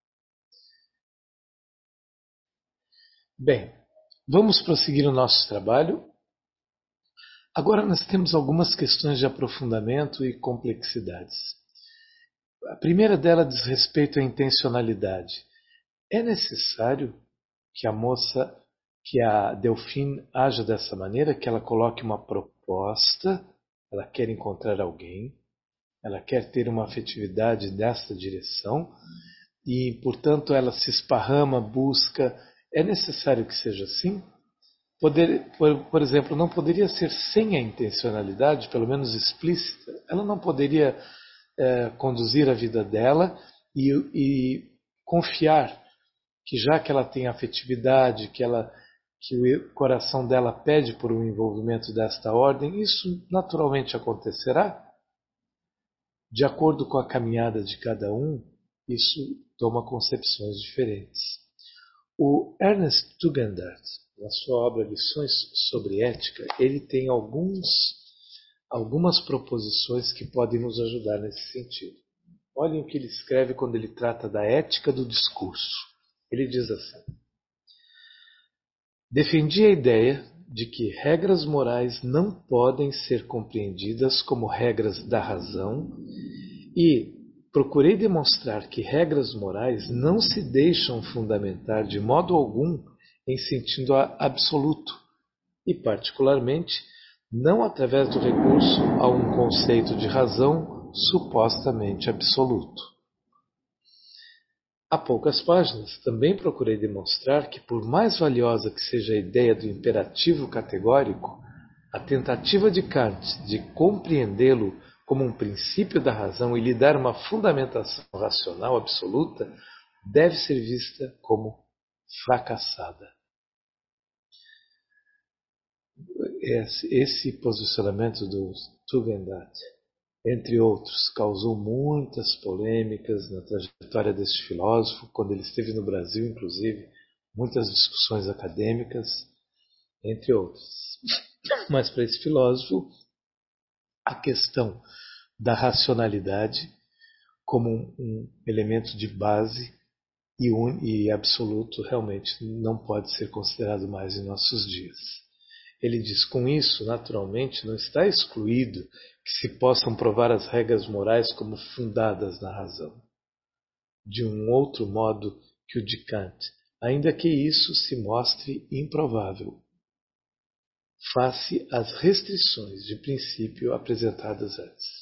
Bem, vamos prosseguir o nosso trabalho. Agora nós temos algumas questões de aprofundamento e complexidades. A primeira delas diz respeito à intencionalidade. É necessário que a moça, que a Delphine haja dessa maneira, que ela coloque uma proposta, ela quer encontrar alguém, ela quer ter uma afetividade nessa direção e, portanto, ela se esparrama, busca. É necessário que seja assim? Por exemplo, não poderia ser sem a intencionalidade, pelo menos explícita? Ela não poderia conduzir a vida dela e confiar que já que ela tem afetividade, que o coração dela pede por um envolvimento desta ordem, isso naturalmente acontecerá? De acordo com a caminhada de cada um, isso toma concepções diferentes. O Ernest Tugendhat, na sua obra Lições sobre Ética, ele tem algumas proposições que podem nos ajudar nesse sentido. Olhem o que ele escreve quando ele trata da ética do discurso. Ele diz assim: defendi a ideia de que regras morais não podem ser compreendidas como regras da razão e, procurei demonstrar que regras morais não se deixam fundamentar de modo algum em sentido absoluto, e particularmente não através do recurso a um conceito de razão supostamente absoluto. Há poucas páginas também procurei demonstrar que, por mais valiosa que seja a ideia do imperativo categórico, a tentativa de Kant de compreendê-lo como um princípio da razão e lhe dar uma fundamentação racional absoluta deve ser vista como fracassada. Esse posicionamento do Tugendhat, entre outros, causou muitas polêmicas na trajetória deste filósofo, quando ele esteve no Brasil, inclusive, muitas discussões acadêmicas, entre outras. Mas para esse filósofo, a questão da racionalidade como um elemento de base e absoluto realmente não pode ser considerado mais em nossos dias. Ele diz, com isso, naturalmente, não está excluído que se possam provar as regras morais como fundadas na razão, de um outro modo que o de Kant, ainda que isso se mostre improvável, face às restrições de princípio apresentadas antes.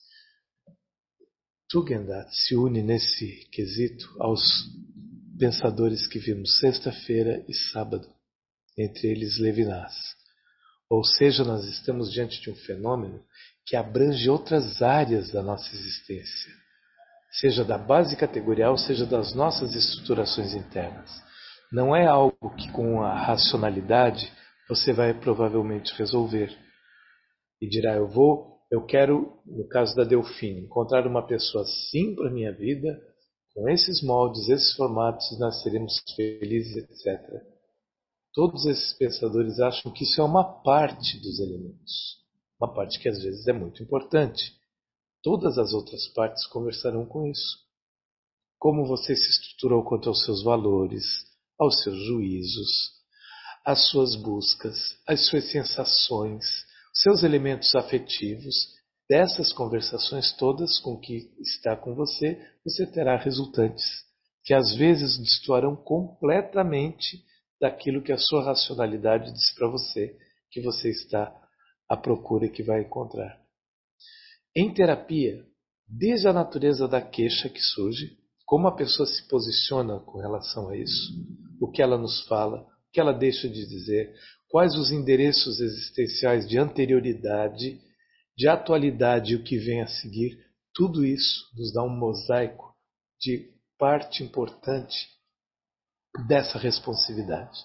Tugendhat se une nesse quesito aos pensadores que vimos sexta-feira e sábado, entre eles Levinas. Ou seja, nós estamos diante de um fenômeno que abrange outras áreas da nossa existência, seja da base categorial, seja das nossas estruturações internas. Não é algo que com a racionalidade você vai provavelmente resolver. E dirá, eu quero, no caso da Delfine, encontrar uma pessoa assim para a minha vida, com esses moldes, esses formatos, nós seremos felizes, etc. Todos esses pensadores acham que isso é uma parte dos elementos. Uma parte que às vezes é muito importante. Todas as outras partes conversarão com isso. Como você se estruturou quanto aos seus valores, aos seus juízos, às suas buscas, às suas sensações, seus elementos afetivos. Dessas conversações todas com que está com você, você terá resultantes, que às vezes destoarão completamente daquilo que a sua racionalidade diz para você, que você está à procura e que vai encontrar. Em terapia, desde a natureza da queixa que surge, como a pessoa se posiciona com relação a isso, o que ela nos fala, o que ela deixa de dizer, quais os endereços existenciais de anterioridade, de atualidade e o que vem a seguir, tudo isso nos dá um mosaico de parte importante dessa responsividade.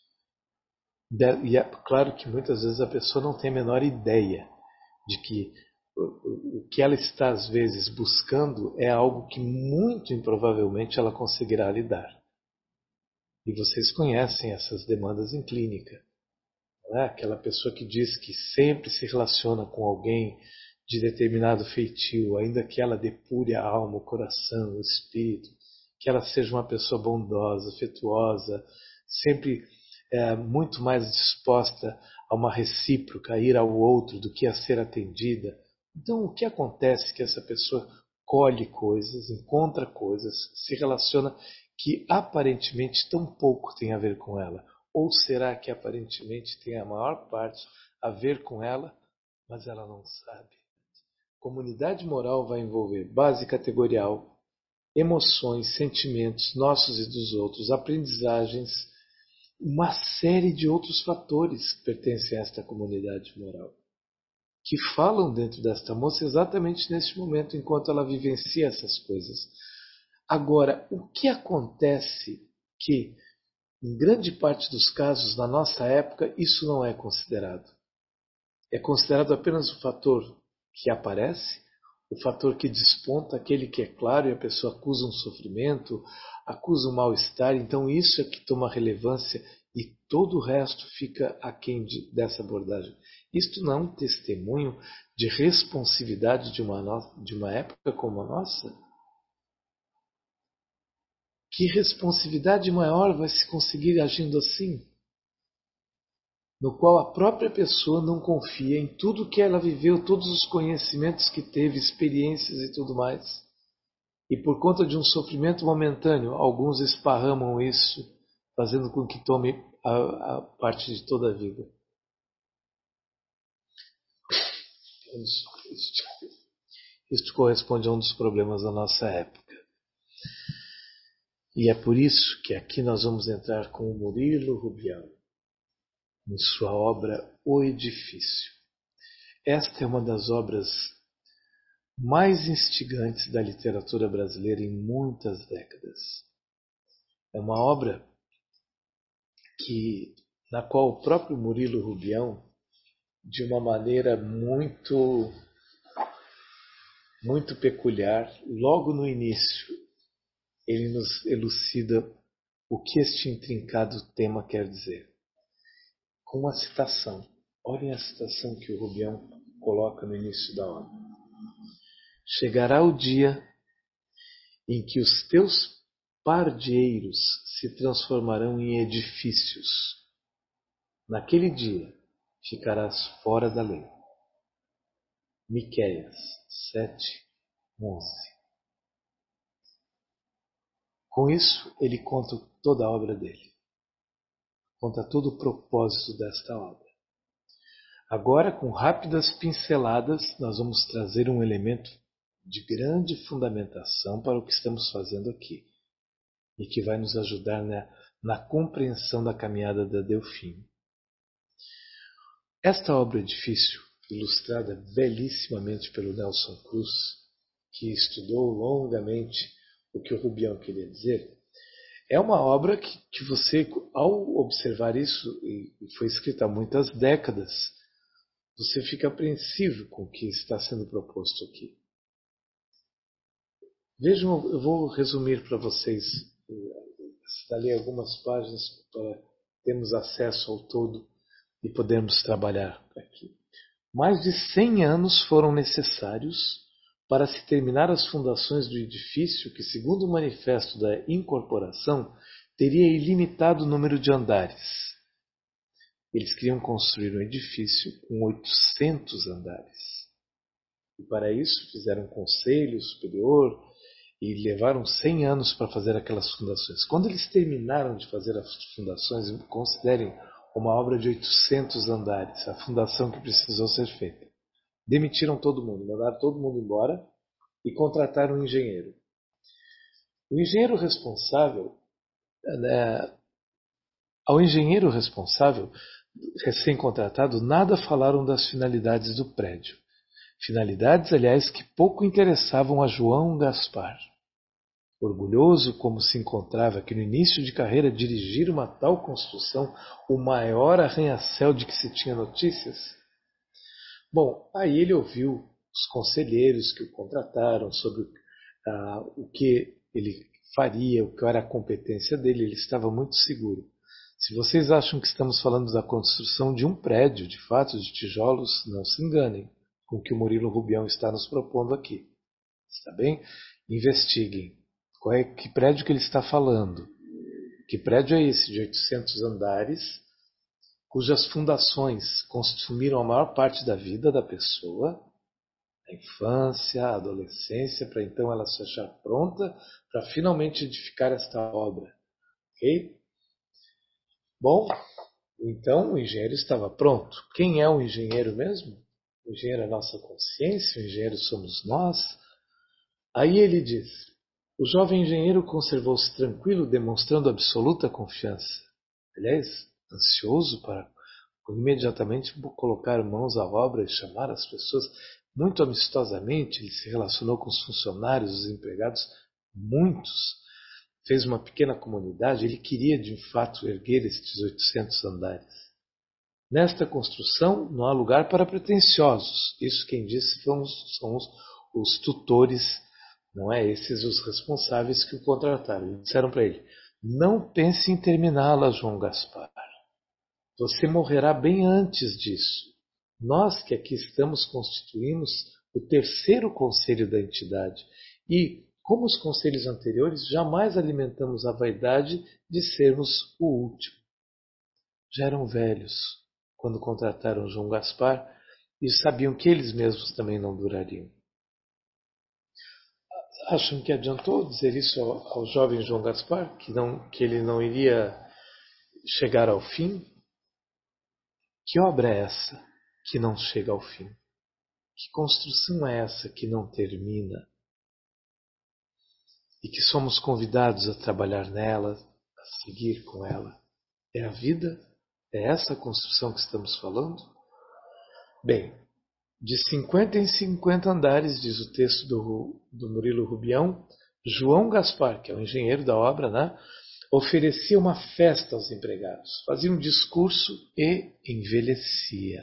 E é claro que muitas vezes a pessoa não tem a menor ideia de que o que ela está às vezes buscando é algo que muito improvavelmente ela conseguirá lidar. E vocês conhecem essas demandas em clínica. Não é? Aquela pessoa que diz que sempre se relaciona com alguém de determinado feitio, ainda que ela depure a alma, o coração, o espírito, que ela seja uma pessoa bondosa, afetuosa, sempre muito mais disposta a uma recíproca, a ir ao outro do que a ser atendida. Então, o que acontece é que essa pessoa colhe coisas, encontra coisas, se relaciona que aparentemente tão pouco tem a ver com ela? Ou será que aparentemente tem a maior parte a ver com ela, mas ela não sabe? Comunidade moral vai envolver base categorial, emoções, sentimentos, nossos e dos outros, aprendizagens, uma série de outros fatores que pertencem a esta comunidade moral, que falam dentro desta moça exatamente neste momento, enquanto ela vivencia essas coisas. Agora, o que acontece que, em grande parte dos casos, na nossa época, isso não é considerado. É considerado apenas o fator que aparece, o fator que desponta, aquele que é claro e a pessoa acusa um sofrimento, acusa um mal-estar, então isso é que toma relevância e todo o resto fica aquém dessa abordagem. Isto não é um testemunho de responsividade de uma época como a nossa? Que responsividade maior vai se conseguir agindo assim? No qual a própria pessoa não confia em tudo que ela viveu, todos os conhecimentos que teve, experiências e tudo mais. E por conta de um sofrimento momentâneo, alguns esparramam isso, fazendo com que tome a parte de toda a vida. Isto corresponde a um dos problemas da nossa época. E é por isso que aqui nós vamos entrar com o Murilo Rubião, em sua obra O Edifício. Esta é uma das obras mais instigantes da literatura brasileira em muitas décadas. É uma obra na qual o próprio Murilo Rubião, de uma maneira muito peculiar, logo no início, ele nos elucida o que este intrincado tema quer dizer. Com uma citação. Olhem a citação que o Rubião coloca no início da obra. Chegará o dia em que os teus pardieiros se transformarão em edifícios. Naquele dia ficarás fora da lei. Miqueias 7:11. Com isso, ele conta toda a obra dele. Conta todo o propósito desta obra. Agora, com rápidas pinceladas, nós vamos trazer um elemento de grande fundamentação para o que estamos fazendo aqui e que vai nos ajudar na compreensão da caminhada da Delfim. Esta obra Edifício, ilustrada belíssimamente pelo Nelson Cruz, que estudou longamente o que o Rubião queria dizer, é uma obra que você, ao observar isso, e foi escrita há muitas décadas, você fica apreensivo com o que está sendo proposto aqui. Vejam, eu vou resumir para vocês, ali algumas páginas para termos acesso ao todo e podermos trabalhar aqui. Mais de 100 anos foram necessários para se terminar as fundações do edifício que, segundo o manifesto da incorporação, teria ilimitado número de andares. Eles queriam construir um edifício com 800 andares. E para isso fizeram um conselho superior e levaram 100 anos para fazer aquelas fundações. Quando eles terminaram de fazer as fundações, considerem uma obra de 800 andares, a fundação que precisou ser feita. Demitiram todo mundo, mandaram todo mundo embora e contrataram um engenheiro. O engenheiro responsável, ao engenheiro responsável, recém-contratado, nada falaram das finalidades do prédio. Finalidades, aliás, que pouco interessavam a João Gaspar. Orgulhoso como se encontrava que no início de carreira dirigir uma tal construção, o maior arranha-céu de que se tinha notícias. Bom, aí ele ouviu os conselheiros que o contrataram sobre o que ele faria, o que era a competência dele, ele estava muito seguro. Se vocês acham que estamos falando da construção de um prédio, de fato, de tijolos, não se enganem com o que o Murilo Rubião está nos propondo aqui. Está bem? Investiguem. Que prédio que ele está falando? Que prédio é esse de 800 andares, cujas fundações consumiram a maior parte da vida da pessoa, a infância, a adolescência, para então ela se achar pronta para finalmente edificar esta obra. Ok? Bom, então o engenheiro estava pronto. Quem é o engenheiro mesmo? O engenheiro é a nossa consciência, o engenheiro somos nós. Aí ele diz: o jovem engenheiro conservou-se tranquilo, demonstrando absoluta confiança. Aliás, ansioso para imediatamente colocar mãos à obra e chamar as pessoas. Muito amistosamente, ele se relacionou com os funcionários, os empregados, muitos. Fez uma pequena comunidade, ele queria de fato erguer estes 800 andares. Nesta construção não há lugar para pretensiosos. Isso quem disse são os tutores, não é? Esses os responsáveis que o contrataram. Eles disseram para ele: não pense em terminá-la, João Gaspar. Você morrerá bem antes disso. Nós que aqui estamos constituímos o terceiro conselho da entidade e, como os conselhos anteriores, jamais alimentamos a vaidade de sermos o último. Já eram velhos quando contrataram João Gaspar e sabiam que eles mesmos também não durariam. acham que adiantou dizer isso ao jovem João Gaspar, que ele não iria chegar ao fim? Que obra é essa que não chega ao fim? Que construção é essa que não termina? E que somos convidados a trabalhar nela, a seguir com ela? É a vida? É essa a construção que estamos falando? Bem, de 50 em 50 andares, diz o texto do Murilo Rubião, João Gaspar, que é o engenheiro da obra, né, oferecia uma festa aos empregados, fazia um discurso e envelhecia.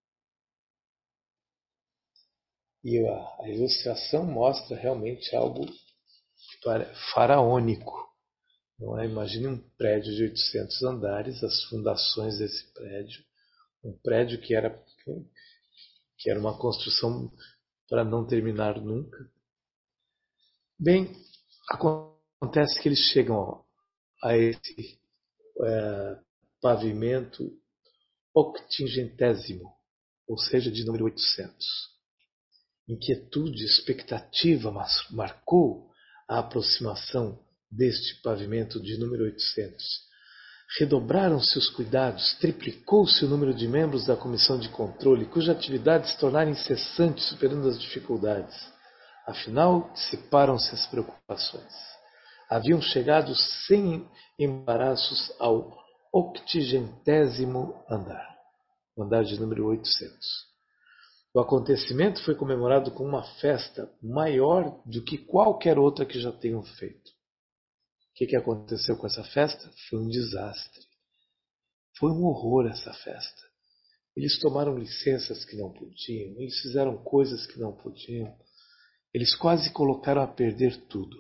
E a ilustração mostra realmente algo faraônico. Não é? Imagine um prédio de 800 andares, as fundações desse prédio, um prédio que era uma construção para não terminar nunca. Bem, acontece que eles chegam a esse pavimento octingentésimo, ou seja, de número 800. Inquietude, expectativa marcou a aproximação deste pavimento de número 800. Redobraram-se os cuidados, triplicou-se o número de membros da comissão de controle, cuja atividade se tornara incessante, superando as dificuldades. Afinal, dissiparam-se as preocupações. Haviam chegado sem embaraços ao octingentésimo andar, o andar de número 800. O acontecimento foi comemorado com uma festa maior do que qualquer outra que já tenham feito. O que aconteceu com essa festa? Foi um desastre. Foi um horror essa festa. Eles tomaram licenças que não podiam, eles fizeram coisas que não podiam. Eles quase colocaram a perder tudo.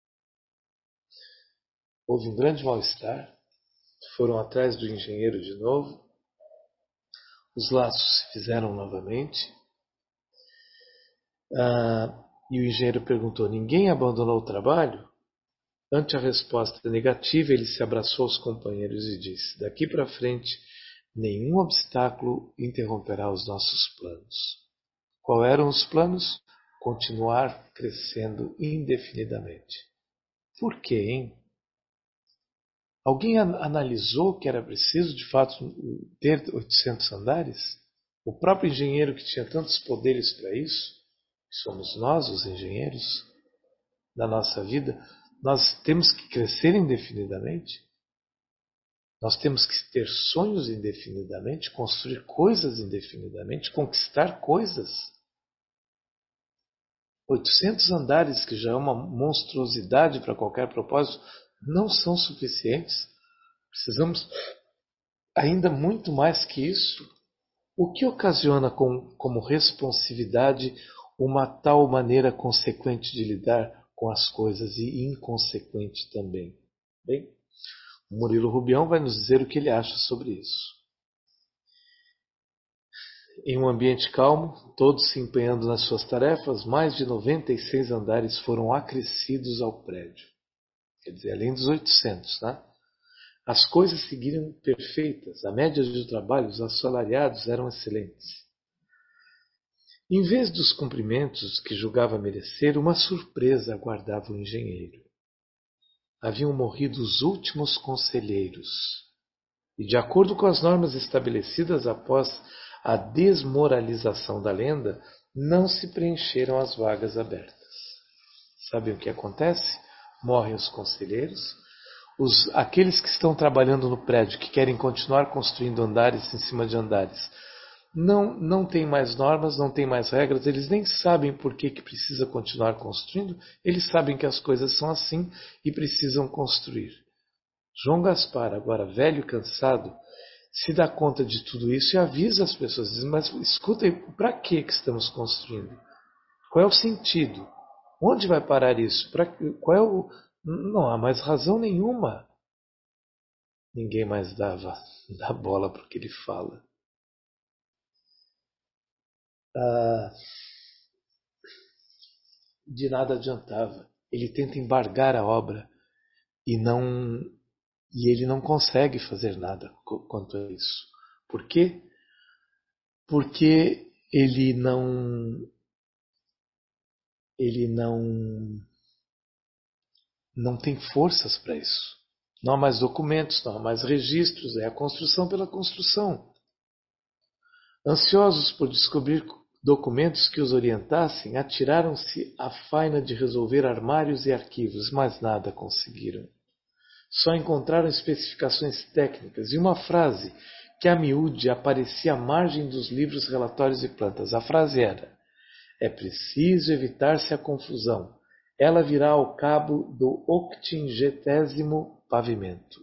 Houve um grande mal-estar. Foram atrás do engenheiro de novo. Os laços se fizeram novamente. E o engenheiro perguntou: ninguém abandonou o trabalho? Ante a resposta negativa, ele se abraçou aos companheiros e disse: daqui para frente, nenhum obstáculo interromperá os nossos planos. Qual eram os planos? Continuar crescendo indefinidamente. Por quê, hein? Alguém analisou que era preciso, de fato, ter 800 andares? O próprio engenheiro que tinha tantos poderes para isso, que somos nós, os engenheiros, da nossa vida, nós temos que crescer indefinidamente? Nós temos que ter sonhos indefinidamente, construir coisas indefinidamente, conquistar coisas? 800 andares, que já é uma monstruosidade para qualquer propósito, não são suficientes. Precisamos ainda muito mais que isso. O que ocasiona como responsividade uma tal maneira consequente de lidar com as coisas e inconsequente também? Bem, o Murilo Rubião vai nos dizer o que ele acha sobre isso. Em um ambiente calmo, todos se empenhando nas suas tarefas, mais de 96 andares foram acrescidos ao prédio. Quer dizer, além dos 800, né? As coisas seguiram perfeitas, a média de trabalho, os assalariados eram excelentes. Em vez dos cumprimentos que julgava merecer, uma surpresa aguardava o engenheiro. Haviam morrido os últimos conselheiros, e de acordo com as normas estabelecidas após a desmoralização da lenda, não se preencheram as vagas abertas. Sabem o que acontece? Morrem os conselheiros. Aqueles que estão trabalhando no prédio, que querem continuar construindo andares em cima de andares, não tem mais normas, não tem mais regras, eles nem sabem por que precisa continuar construindo, eles sabem que as coisas são assim e precisam construir. João Gaspar, agora velho e cansado, se dá conta de tudo isso e avisa as pessoas, diz: mas escuta, para que estamos construindo? Qual é o sentido? Onde vai parar isso? Qual é o... Não há mais razão nenhuma. Ninguém mais dá bola para o que ele fala. De nada adiantava. Ele tenta embargar a obra e ele não consegue fazer nada quanto a isso. Por quê? Porque ele não não tem forças para isso. Não há mais documentos, não há mais registros, é a construção pela construção. Ansiosos por descobrir documentos que os orientassem, atiraram-se à faina de resolver armários e arquivos, mas nada conseguiram. Só encontraram especificações técnicas e uma frase que a miúde aparecia à margem dos livros, relatórios e plantas. A frase era: é preciso evitar-se a confusão. Ela virá ao cabo do 80º pavimento.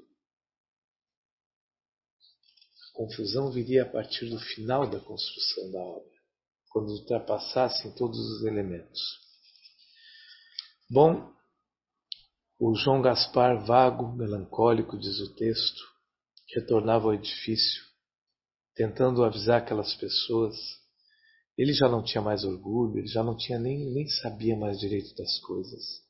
A confusão viria a partir do final da construção da obra, quando ultrapassassem todos os elementos. Bom, o João Gaspar, vago, melancólico, diz o texto, retornava ao edifício, tentando avisar aquelas pessoas. Ele já não tinha mais orgulho, ele já não tinha nem sabia mais direito das coisas.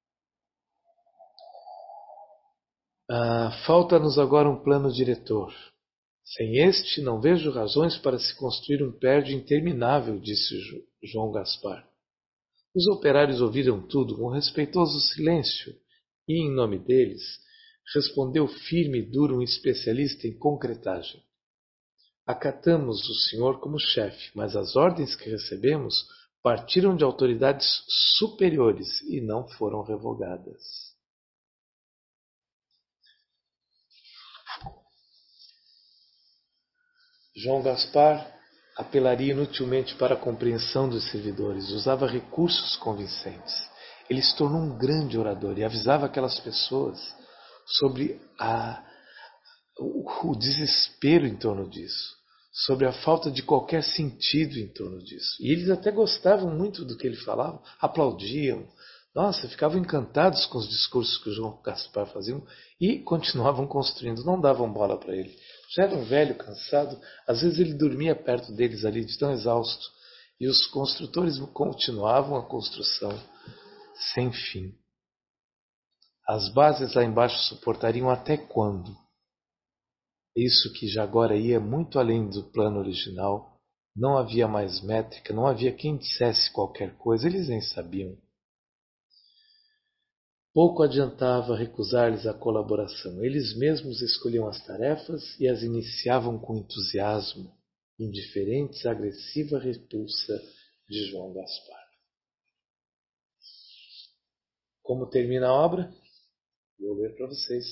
Falta-nos agora um plano diretor. Sem este, não vejo razões para se construir um prédio interminável, disse João Gaspar. Os operários ouviram tudo com respeitoso silêncio e, em nome deles, respondeu firme e duro um especialista em concretagem. Acatamos o senhor como chefe, mas as ordens que recebemos partiram de autoridades superiores e não foram revogadas. João Gaspar apelaria inutilmente para a compreensão dos servidores, usava recursos convincentes. Ele se tornou um grande orador e avisava aquelas pessoas sobre o desespero em torno disso, sobre a falta de qualquer sentido em torno disso. E eles até gostavam muito do que ele falava, aplaudiam, nossa, ficavam encantados com os discursos que o João Gaspar fazia e continuavam construindo, não davam bola para ele. Já era um velho, cansado, às vezes ele dormia perto deles ali, de tão exausto, e os construtores continuavam a construção sem fim. As bases lá embaixo suportariam até quando? Isso que já agora ia muito além do plano original, não havia mais métrica, não havia quem dissesse qualquer coisa, eles nem sabiam. Pouco adiantava recusar-lhes a colaboração. Eles mesmos escolhiam as tarefas e as iniciavam com entusiasmo, indiferentes à agressiva repulsa de João Gaspar. Como termina a obra? Vou ler para vocês.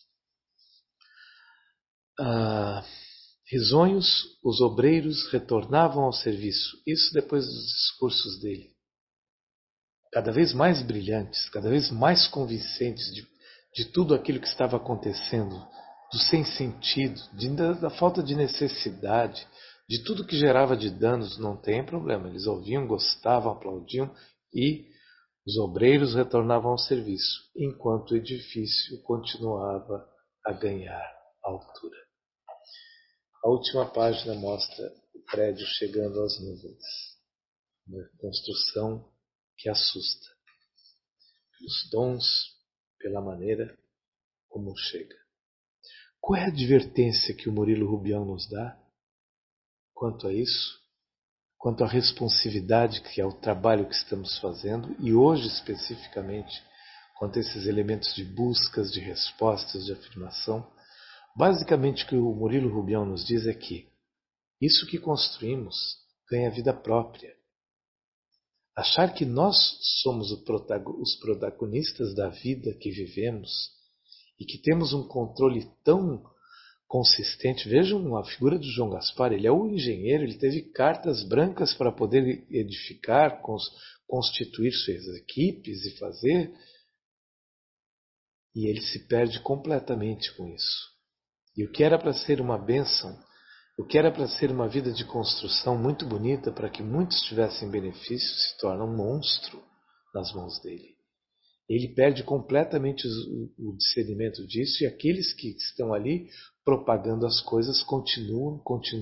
Risonhos, os obreiros retornavam ao serviço. Isso depois dos discursos dele. Cada vez mais brilhantes, cada vez mais convincentes de tudo aquilo que estava acontecendo, do sem sentido, da falta de necessidade, de tudo que gerava de danos. Não tem problema, eles ouviam, gostavam, aplaudiam e os obreiros retornavam ao serviço, enquanto o edifício continuava a ganhar altura. A última página mostra o prédio chegando às nuvens, uma construção que assusta, pelos tons, pela maneira como chega. Qual é a advertência que o Murilo Rubião nos dá quanto a isso? Quanto à responsividade que é o trabalho que estamos fazendo e hoje especificamente quanto a esses elementos de buscas, de respostas, de afirmação. Basicamente o que o Murilo Rubião nos diz é que isso que construímos ganha vida própria. Achar que nós somos os protagonistas da vida que vivemos e que temos um controle tão consistente. Vejam a figura de João Gaspar, ele é o engenheiro, ele teve cartas brancas para poder edificar, constituir suas equipes e fazer, e ele se perde completamente com isso. E o que era para ser uma bênção, o que era para ser uma vida de construção muito bonita, para que muitos tivessem benefício, se torna um monstro nas mãos dele. Ele perde completamente o discernimento disso e aqueles que estão ali propagando as coisas continuam.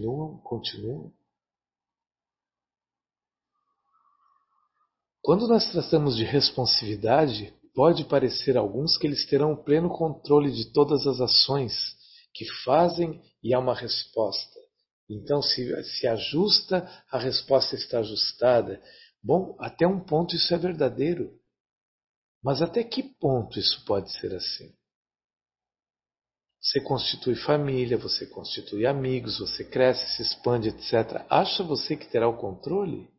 Quando nós tratamos de responsividade, pode parecer a alguns que eles terão o pleno controle de todas as ações que fazem e há uma resposta. Então, se ajusta, a resposta está ajustada. Bom, até um ponto isso é verdadeiro. Mas até que ponto isso pode ser assim? Você constitui família, você constitui amigos, você cresce, se expande, etc. Acha você que terá o controle?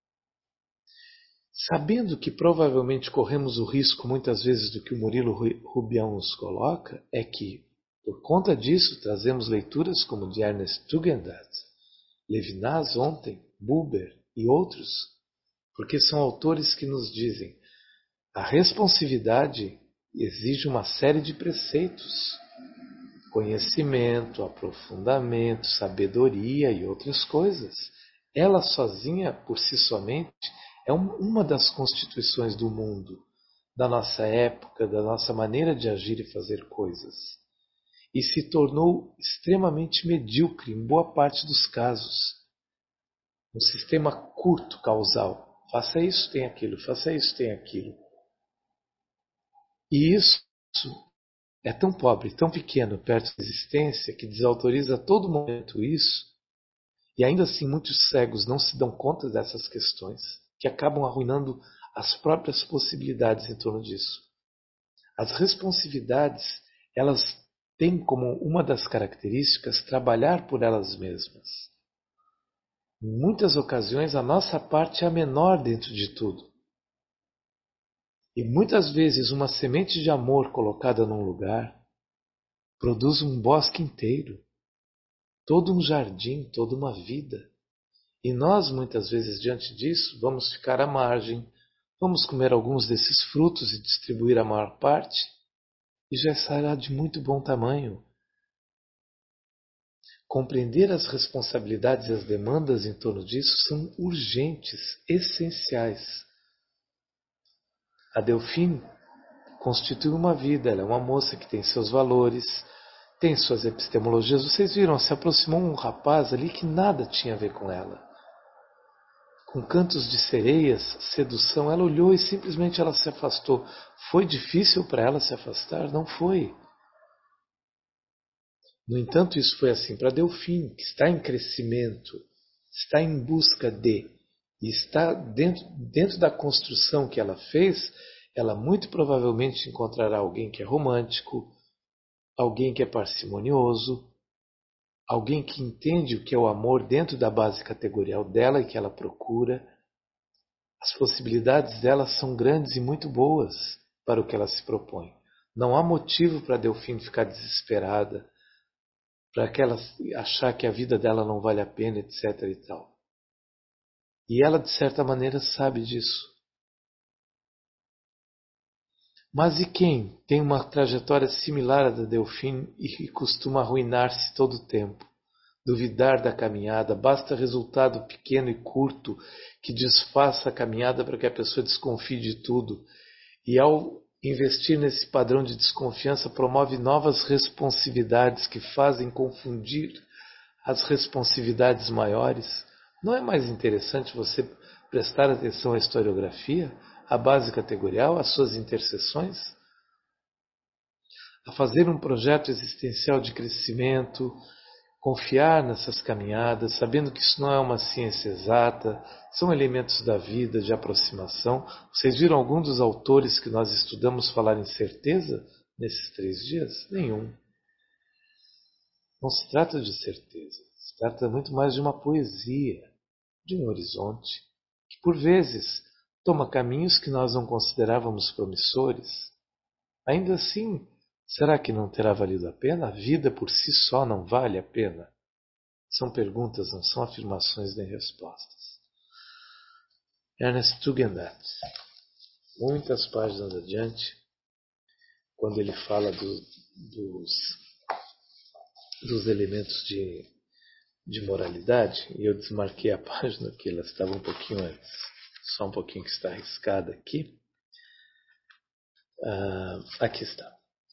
Sabendo que provavelmente corremos o risco muitas vezes do que o Murilo Rubião nos coloca, é que, por conta disso, trazemos leituras como de Ernest Tugendhat, Levinas ontem, Buber e outros, porque são autores que nos dizem: a responsividade exige uma série de preceitos, conhecimento, aprofundamento, sabedoria e outras coisas. Ela sozinha, por si somente, é uma das constituições do mundo, da nossa época, da nossa maneira de agir e fazer coisas. E se tornou extremamente medíocre em boa parte dos casos. Um sistema curto causal. Faça isso, tem aquilo, faça isso, tem aquilo. E isso é tão pobre, tão pequeno perto da existência, que desautoriza a todo momento isso, e ainda assim muitos cegos não se dão conta dessas questões, que acabam arruinando as próprias possibilidades em torno disso. As responsividades, elas têm como uma das características trabalhar por elas mesmas. Em muitas ocasiões, a nossa parte é a menor dentro de tudo. E muitas vezes uma semente de amor colocada num lugar produz um bosque inteiro, todo um jardim, toda uma vida. E nós, muitas vezes, diante disso, vamos ficar à margem, vamos comer alguns desses frutos e distribuir a maior parte, e já será de muito bom tamanho. Compreender as responsabilidades e as demandas em torno disso são urgentes, essenciais. A Delphine constitui uma vida, ela é uma moça que tem seus valores, tem suas epistemologias. Vocês viram, se aproximou um rapaz ali que nada tinha a ver com ela. Com cantos de sereias, sedução, ela olhou e simplesmente ela se afastou. Foi difícil para ela se afastar? Não foi. No entanto, isso foi assim para Delphine, que está em crescimento, está em busca de, e está dentro da construção que ela fez, ela muito provavelmente encontrará alguém que é romântico, alguém que é parcimonioso, alguém que entende o que é o amor dentro da base categorial dela e que ela procura. As possibilidades dela são grandes e muito boas para o que ela se propõe. Não há motivo para Delphine ficar desesperada, para que ela achar que a vida dela não vale a pena, etc. e tal. E ela, de certa maneira, sabe disso. Mas e quem tem uma trajetória similar à da Delphine e costuma arruinar-se todo o tempo? Duvidar da caminhada, basta resultado pequeno e curto que desfaça a caminhada para que a pessoa desconfie de tudo. E ao investir nesse padrão de desconfiança, promove novas responsividades que fazem confundir as responsividades maiores. Não é mais interessante você prestar atenção à historiografia, à base categorial, às suas interseções? A fazer um projeto existencial de crescimento, confiar nessas caminhadas, sabendo que isso não é uma ciência exata, são elementos da vida, de aproximação. Vocês viram algum dos autores que nós estudamos falar em certeza nesses 3 dias? Nenhum. Não se trata de certeza, se trata muito mais de uma poesia, de um horizonte, que por vezes toma caminhos que nós não considerávamos promissores. Ainda assim, será que não terá valido a pena? A vida por si só não vale a pena? São perguntas, não são afirmações nem respostas. Ernest Tugendhat, muitas páginas adiante, quando ele fala dos elementos de moralidade, e eu desmarquei a página que ela estava um pouquinho antes, só um pouquinho que está arriscada aqui. Aqui está.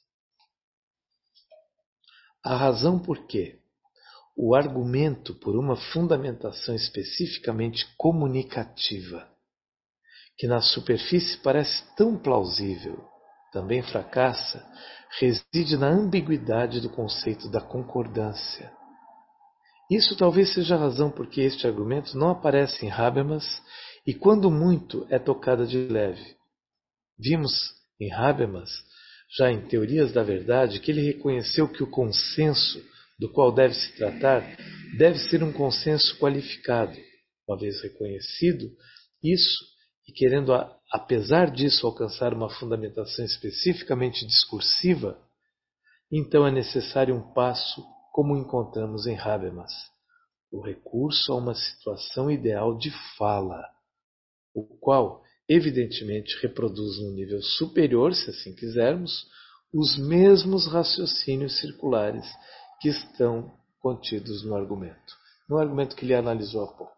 A razão por que o argumento por uma fundamentação especificamente comunicativa, que na superfície parece tão plausível, também fracassa, reside na ambiguidade do conceito da concordância. Isso talvez seja a razão por que este argumento não aparece em Habermas e, quando muito, é tocada de leve. Vimos em Habermas, já em Teorias da Verdade, que ele reconheceu que o consenso do qual deve se tratar deve ser um consenso qualificado. Uma vez reconhecido isso, e querendo, apesar disso, alcançar uma fundamentação especificamente discursiva, então é necessário um passo como encontramos em Habermas, o recurso a uma situação ideal de fala, o qual, evidentemente, reproduz num nível superior, se assim quisermos, os mesmos raciocínios circulares que estão contidos no argumento que ele analisou há pouco.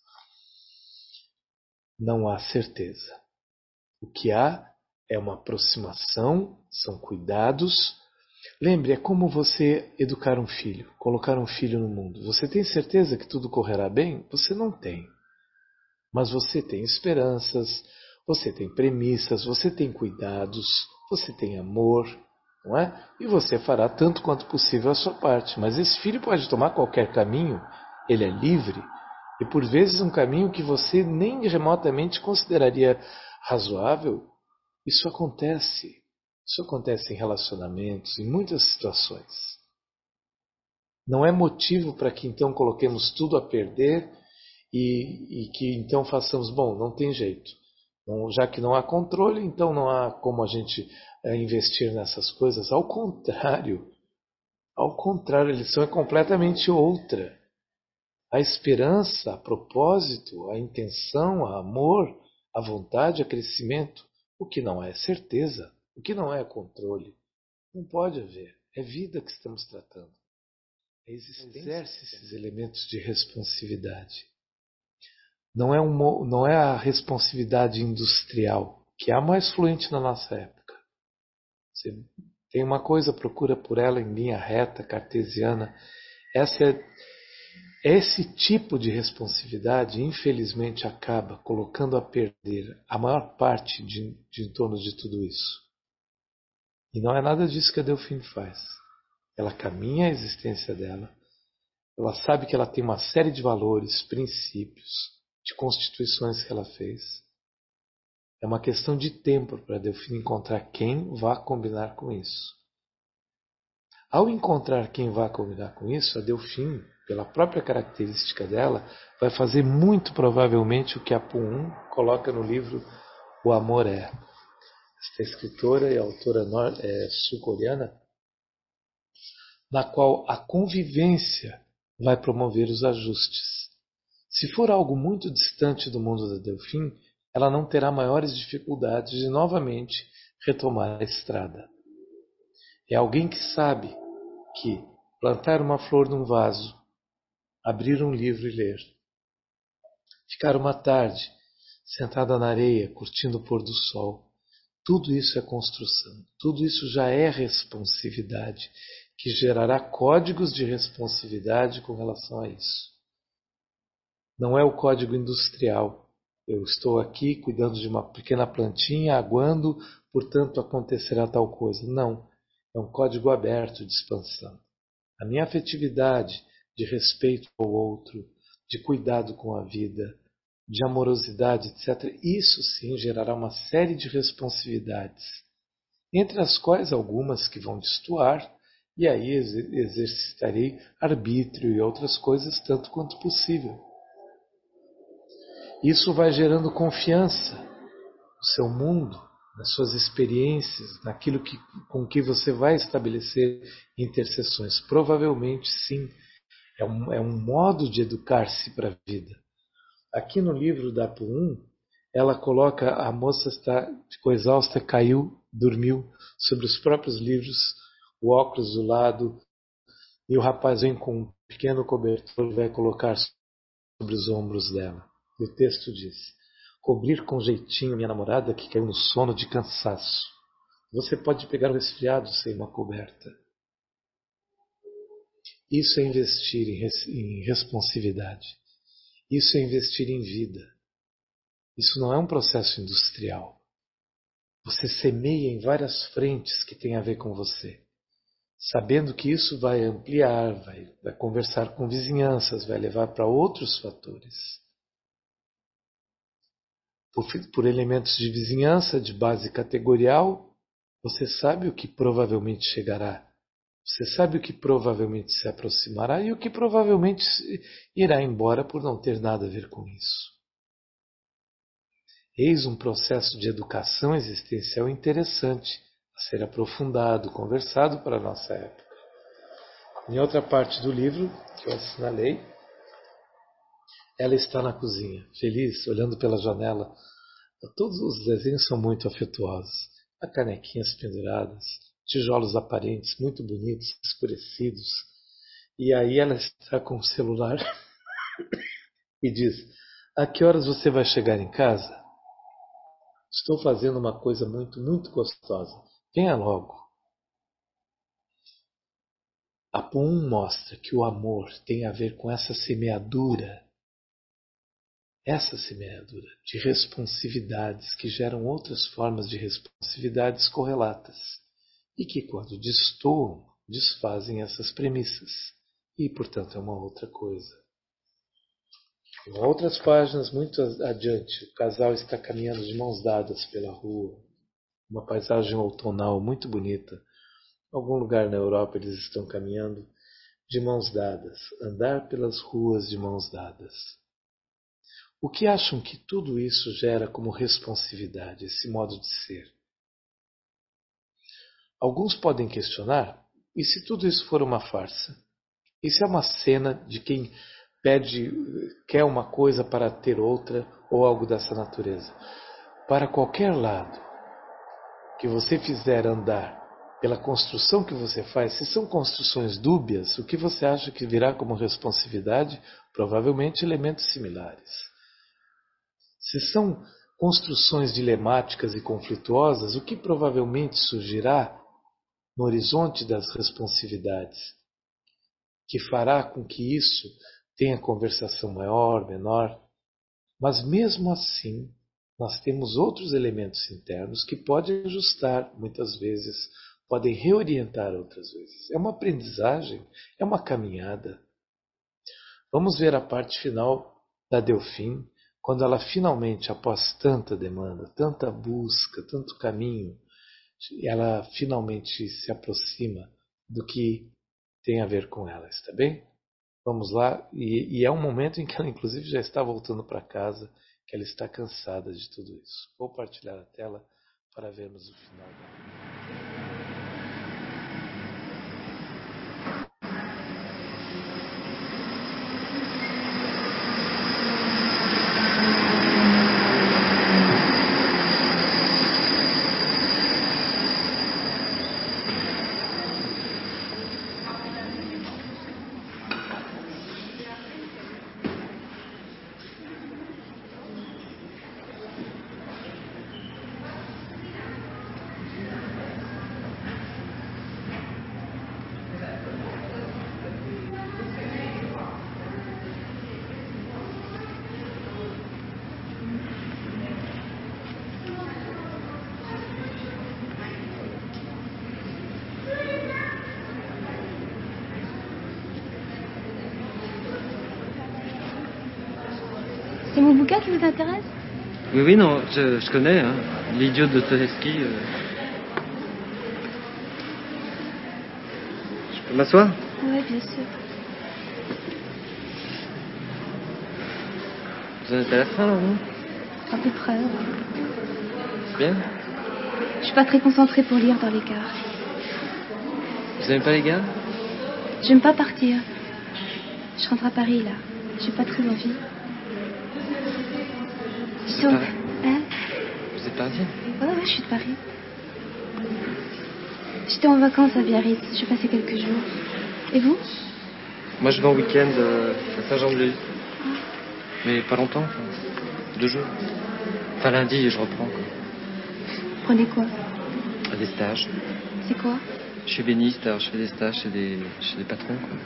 Não há certeza. O que há é uma aproximação, são cuidados. Lembre, é como você educar um filho, colocar um filho no mundo. Você tem certeza que tudo correrá bem? Você não tem. Mas você tem esperanças, você tem premissas, você tem cuidados, você tem amor, não é? E você fará tanto quanto possível a sua parte. Mas esse filho pode tomar qualquer caminho, ele é livre, e por vezes um caminho que você nem remotamente consideraria razoável. Isso acontece. Isso acontece em relacionamentos, em muitas situações. Não é motivo para que então coloquemos tudo a perder e que então façamos, bom, não tem jeito. Então, já que não há controle, então não há como a gente investir nessas coisas. Ao contrário, a lição é completamente outra. A esperança, a propósito, a intenção, a amor, a vontade, a crescimento. O que não é certeza, o que não é controle. Não pode haver. É vida que estamos tratando. Exerce esses elementos de responsividade. Não é a responsividade industrial, que é a mais fluente na nossa época. Você tem uma coisa, procura por ela em linha reta, cartesiana. Esse tipo de responsividade, infelizmente, acaba colocando a perder a maior parte em torno de tudo isso. E não é nada disso que a Delphine faz. Ela caminha a existência dela, ela sabe que ela tem uma série de valores, princípios, de constituições que ela fez. É uma questão de tempo para a Delphine encontrar quem vá combinar com isso. Ao encontrar quem vá combinar com isso, a Delphine, pela própria característica dela, vai fazer muito provavelmente o que a Apu coloca no livro O Amor É. Esta escritora e autora sul-coreana, na qual a convivência vai promover os ajustes. Se for algo muito distante do mundo da Delphine, ela não terá maiores dificuldades de novamente retomar a estrada. É alguém que sabe que plantar uma flor num vaso, abrir um livro e ler, ficar uma tarde sentada na areia curtindo o pôr do sol, tudo isso é construção, tudo isso já é responsividade, que gerará códigos de responsividade com relação a isso. Não é o código industrial. Eu estou aqui cuidando de uma pequena plantinha, aguando, portanto acontecerá tal coisa. Não. É um código aberto de expansão. A minha afetividade de respeito ao outro, de cuidado com a vida, de amorosidade, etc., isso sim gerará uma série de responsividades, entre as quais algumas que vão destoar, e aí exercitarei arbítrio e outras coisas tanto quanto possível. Isso vai gerando confiança no seu mundo, nas suas experiências, naquilo com que você vai estabelecer interseções. Provavelmente sim, é um modo de educar-se para a vida. Aqui no livro da Apu, ela coloca, a moça ficou exausta, caiu, dormiu sobre os próprios livros, o óculos do lado, e o rapaz vem com um pequeno cobertor e vai colocar sobre os ombros dela. E o texto diz: cobrir com jeitinho minha namorada que caiu no sono de cansaço. Você pode pegar um resfriado sem uma coberta. Isso é investir em responsividade. Isso é investir em vida. Isso não é um processo industrial. Você semeia em várias frentes que têm a ver com você, sabendo que isso vai ampliar, vai conversar com vizinhanças, vai levar para outros fatores. Por elementos de vizinhança, de base categorial, Você sabe o que provavelmente chegará. Você sabe o que provavelmente se aproximará e o que provavelmente irá embora por não ter nada a ver com isso. Eis um processo de educação existencial interessante a ser aprofundado, conversado para a nossa época. Em outra parte do livro, que eu assinalei, ela está na cozinha, feliz, olhando pela janela. Todos os desenhos são muito afetuosos. Há canequinhas penduradas, tijolos aparentes, muito bonitos, escurecidos. E aí ela está com o celular e diz: a que horas você vai chegar em casa? Estou fazendo uma coisa muito, muito gostosa. Venha logo. A POUM mostra que o amor tem a ver com essa semeadura de responsividades que geram outras formas de responsividades correlatas e que, quando destoam, desfazem essas premissas e, portanto, é uma outra coisa. Em outras páginas, muito adiante, o casal está caminhando de mãos dadas pela rua, uma paisagem outonal muito bonita. Em algum lugar na Europa eles estão caminhando de mãos dadas, andar pelas ruas de mãos dadas. O que acham que tudo isso gera como responsividade, esse modo de ser? Alguns podem questionar, e se tudo isso for uma farsa? Isso é uma cena de quem quer uma coisa para ter outra, ou algo dessa natureza. Para qualquer lado que você fizer andar pela construção que você faz, se são construções dúbias, o que você acha que virá como responsividade? Provavelmente elementos similares. Se são construções dilemáticas e conflituosas, o que provavelmente surgirá no horizonte das responsividades, que fará com que isso tenha conversação maior, menor. Mas mesmo assim, nós temos outros elementos internos que podem ajustar muitas vezes, podem reorientar outras vezes. É uma aprendizagem, é uma caminhada. Vamos ver a parte final da Delphine, quando ela finalmente, após tanta demanda, tanta busca, tanto caminho, ela finalmente se aproxima do que tem a ver com ela, está bem? Vamos lá, e é um momento em que ela inclusive já está voltando para casa, que ela está cansada de tudo isso. Vou partilhar a tela para vermos o final dela. C'est mon bouquin qui vous intéresse? Oui, non, je connais, hein, L'idiot de Dostoïevski. Je peux m'asseoir? Oui, bien sûr. Vous en êtes à la fin, là, non? À peu près, ouais. C'est bien? Je suis pas très concentrée pour lire dans les gares. Vous aimez pas les gars? J'aime pas partir. Je rentre à Paris, là. J'ai pas très envie. Sauf... Hein? Vous êtes parisienne? Ouais, je suis de Paris. J'étais en vacances à Biarritz. J'ai passé quelques jours. Et vous? Moi, je vais en week-end à Saint-Jean-de-Luz. Mais pas longtemps, enfin, 2 jours. Enfin, lundi, je reprends, quoi. Vous prenez quoi? Des stages. C'est quoi? Je suis ébéniste, alors je fais des stages chez des patrons, quoi.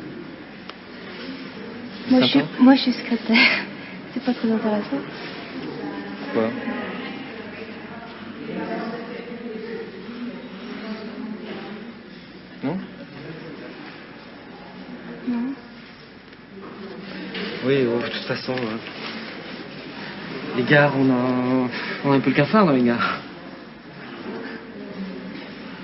Moi, je suis secrétaire. C'est pas très intéressant. Pourquoi? Non? Non. Oui, de toute façon, les gares, on a un peu le cafard dans les gares.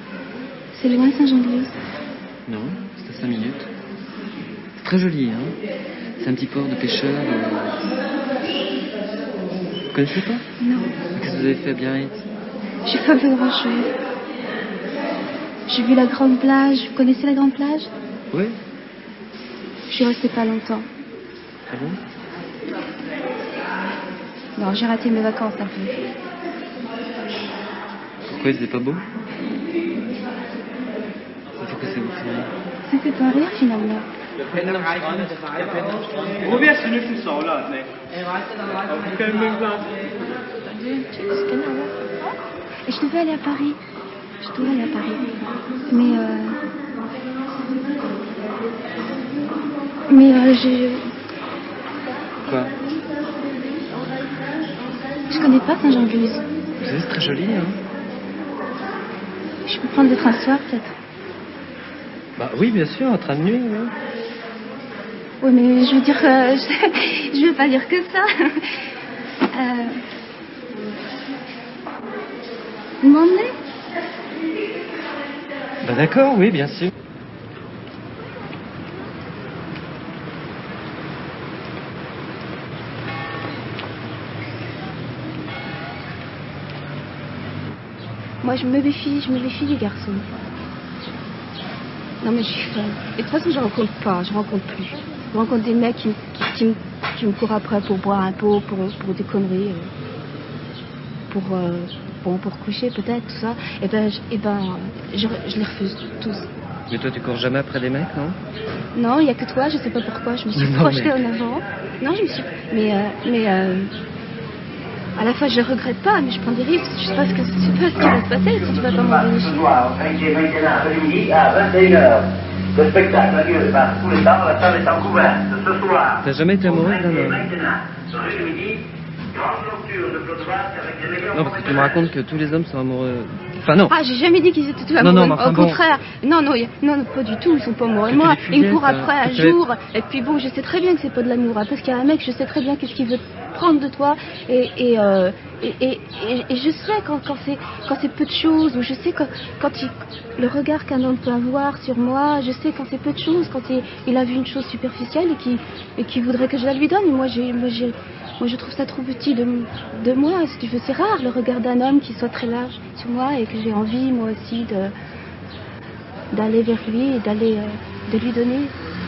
C'est loin Saint-Jean-de-Luz? Non, c'est à 5 minutes. C'est très joli, hein. C'est un petit port de pêcheurs. Vous connaissez pas? Non. Qu'est-ce que vous avez fait à Biarritz? J'ai pas vu grand-chose. J'ai vu la grande plage. Vous connaissez la grande plage? Oui. Je suis restée pas longtemps. Ah bon? Non, j'ai raté mes vacances un peu. Pourquoi il faisait pas beau? Pourquoi ça vous fait rire? Ça me fait pas rire finalement. Et je devais aller à Paris. Mais j'ai... Quoi? Je connais pas Saint-Jean-de-Luz. Vous savez, c'est très joli, hein. Je peux prendre le train ce soir peut-être? Bah oui, bien sûr, un train de nuit, oui. Oui, mais je veux dire, je veux pas dire que ça. Vous m'emmenez? Bah d'accord, oui, bien sûr. Moi, je me méfie des garçons. Non, mais je suis folle. Et de toute façon, je rencontre plus. Je rencontre des mecs qui me courent après pour boire un pot, pour des conneries, pour coucher peut-être, tout ça. Et ben, je les refuse tous. Mais toi, tu cours jamais après des mecs, non? Non, il y a que toi, je sais pas pourquoi, je me suis projetée en avant. Non, je me suis... Mais à la fois, je regrette pas, mais je prends des risques. Je sais pas ce qui va se passer si tu vas pas m'envoyer chier. Le spectacle a lieu par tous les temps, la salle est en couverte. Ce soir. T'as jamais été amoureuse d'un homme? Non, parce que tu me racontes que tous les hommes sont amoureux. Enfin, non. Ah, j'ai jamais dit qu'ils étaient tous amoureux. Non, Au contraire. Non, pas du tout. Ils sont pas amoureux de moi. Ils me courent après un jour. Et puis bon, je sais très bien que c'est pas de l'amour. Hein, parce qu'il y a un mec, je sais très bien qu'est-ce qu'il veut prendre de toi. Et je sais quand c'est peu de choses. Ou je sais quand le regard qu'un homme peut avoir sur moi. Je sais quand c'est peu de choses. Quand il a vu une chose superficielle et qui voudrait que je la lui donne. Moi, je trouve ça trop petit de moi. Si tu veux, c'est rare le regard d'un homme qui soit très large sur moi et que j'ai envie, moi aussi, d'aller vers lui et de lui donner.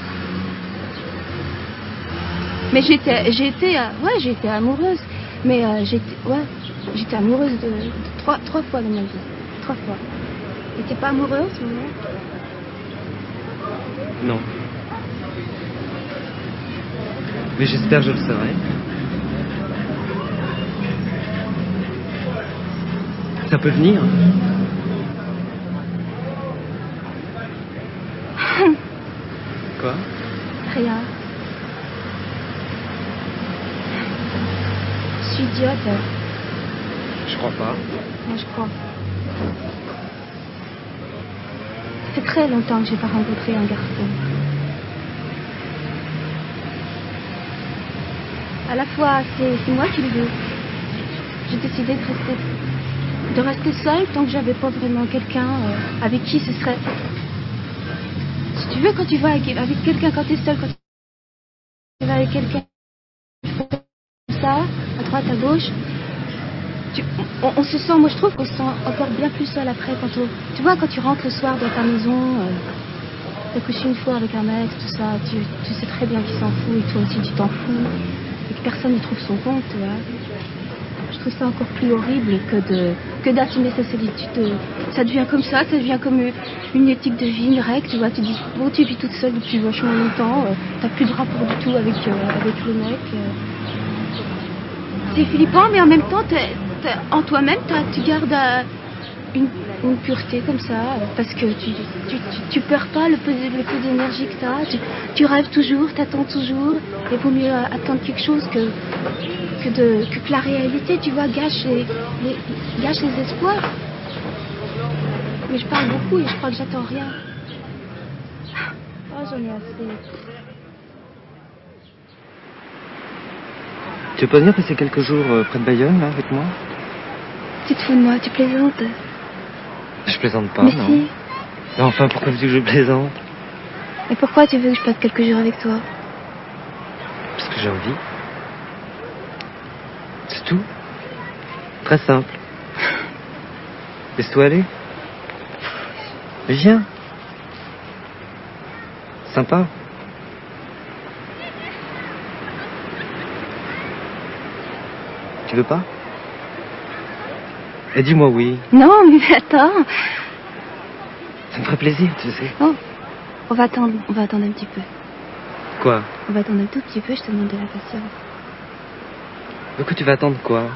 Mais j'ai été amoureuse. Mais j'étais amoureuse de trois fois dans ma vie. 3 fois. Et t'es pas amoureuse en ce moment? Non. Mais j'espère que je le serai. Ça peut venir. Quoi? Rien. Je suis idiote. Je crois pas. Moi, je crois. Ça fait très longtemps que j'ai pas rencontré un garçon. À la fois, c'est moi qui le veux. J'ai décidé de rester seule tant que j'avais pas vraiment quelqu'un avec qui ce serait... Si tu veux, quand tu vas avec quelqu'un, quand t'es seule, quand tu vas avec quelqu'un comme ça, à droite, à gauche, on se sent, moi je trouve qu'on se sent encore bien plus seul après tu vois, quand tu rentres le soir dans ta maison, t'as couché une fois avec un mec, tout ça, tu sais très bien qu'il s'en fout et toi aussi tu t'en fous et que personne ne trouve son compte, tu vois. Je trouve ça encore plus horrible que d'assumer sa solitude. Ça devient comme ça devient comme une éthique de vie, une règle, tu vois. Tu dis, bon, tu vis toute seule depuis vachement longtemps, t'as plus de rapport du tout avec le mec. C'est flippant, mais en même temps, en toi-même, tu gardes une pureté comme ça, parce que tu perds pas le peu d'énergie que t'as, tu rêves toujours, t'attends toujours, et il vaut mieux attendre quelque chose que la réalité, tu vois, gâche les espoirs. Mais je parle beaucoup et je crois que j'attends rien. Oh, j'en ai assez. Tu veux pas venir passer quelques jours près de Bayonne, là, avec moi? Tu te fous de moi, tu plaisantes? Je plaisante pas, mais non. Si. Mais enfin, pourquoi veux-tu que je plaisante? Et pourquoi tu veux que je passe quelques jours avec toi? Parce que j'ai envie. C'est tout. Très simple. Laisse-toi aller. Viens. Sympa. Tu veux pas? Et dis-moi oui. Non, mais attends. Ça me ferait plaisir, tu sais. Oh, on va attendre un petit peu. Quoi? On va attendre un tout petit peu, je te demande de la patience. Du coup, tu vas attendre quoi?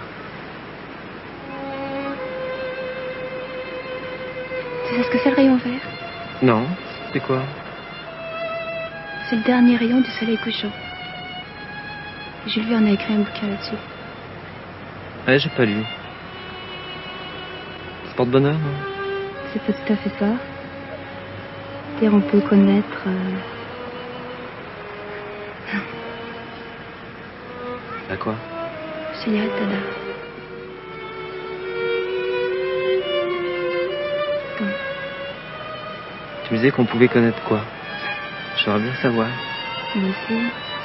Tu sais ce que c'est le rayon vert? Non. C'est quoi? C'est le dernier rayon du soleil couchant. Jules Verne a écrit un bouquin là-dessus. Ouais, j'ai pas lu. C'est porte-bonheur, non? C'est pas tout à fait ça. C'est-à-dire, on peut connaître... Bah quoi? Chez Tada. Tu me disais qu'on pouvait connaître quoi? J'aimerais bien savoir. Moi aussi.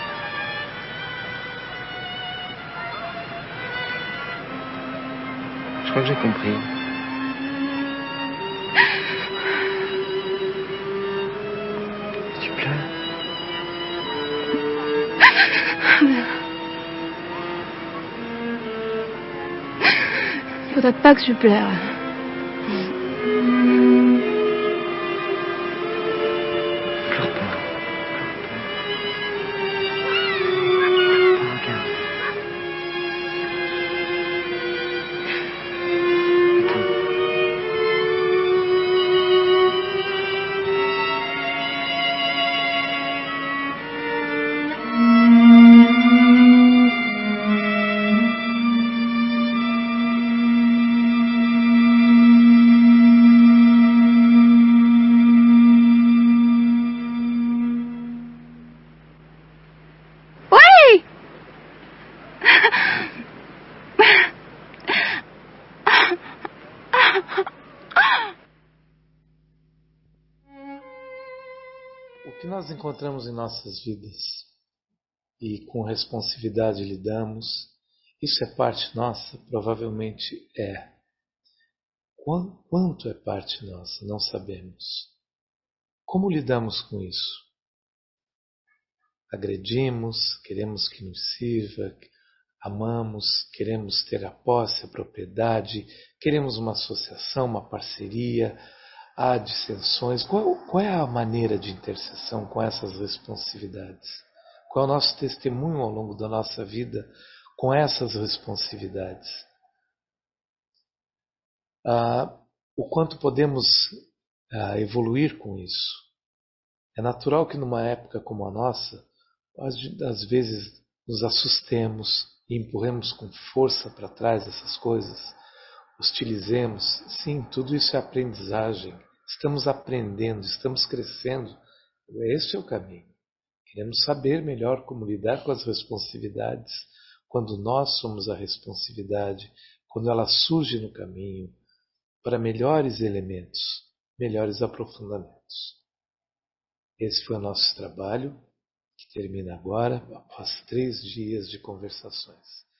Je crois que j'ai compris. Tu pleures? Faudrait pas que je pleure. Pleure pas. Regarde. Attends. Oui! O que nós encontramos em nossas vidas e com responsividade lidamos, isso é parte nossa? Provavelmente é. Quanto é parte nossa? Não sabemos. Como lidamos com isso? Agredimos, queremos que nos sirva, amamos, queremos ter a posse, a propriedade, queremos uma associação, uma parceria, há dissensões. Qual é a maneira de interseção com essas responsividades? Qual é o nosso testemunho ao longo da nossa vida com essas responsividades? O quanto podemos evoluir com isso? É natural que numa época como a nossa, às vezes nos assustemos e empurremos com força para trás essas coisas, hostilizemos. Sim, tudo isso é aprendizagem. Estamos aprendendo, estamos crescendo. Este é o caminho. Queremos saber melhor como lidar com as responsividades, quando nós somos a responsividade, quando ela surge no caminho, para melhores elementos, melhores aprofundamentos. Esse foi o nosso trabalho, que termina agora, após 3 dias de conversações.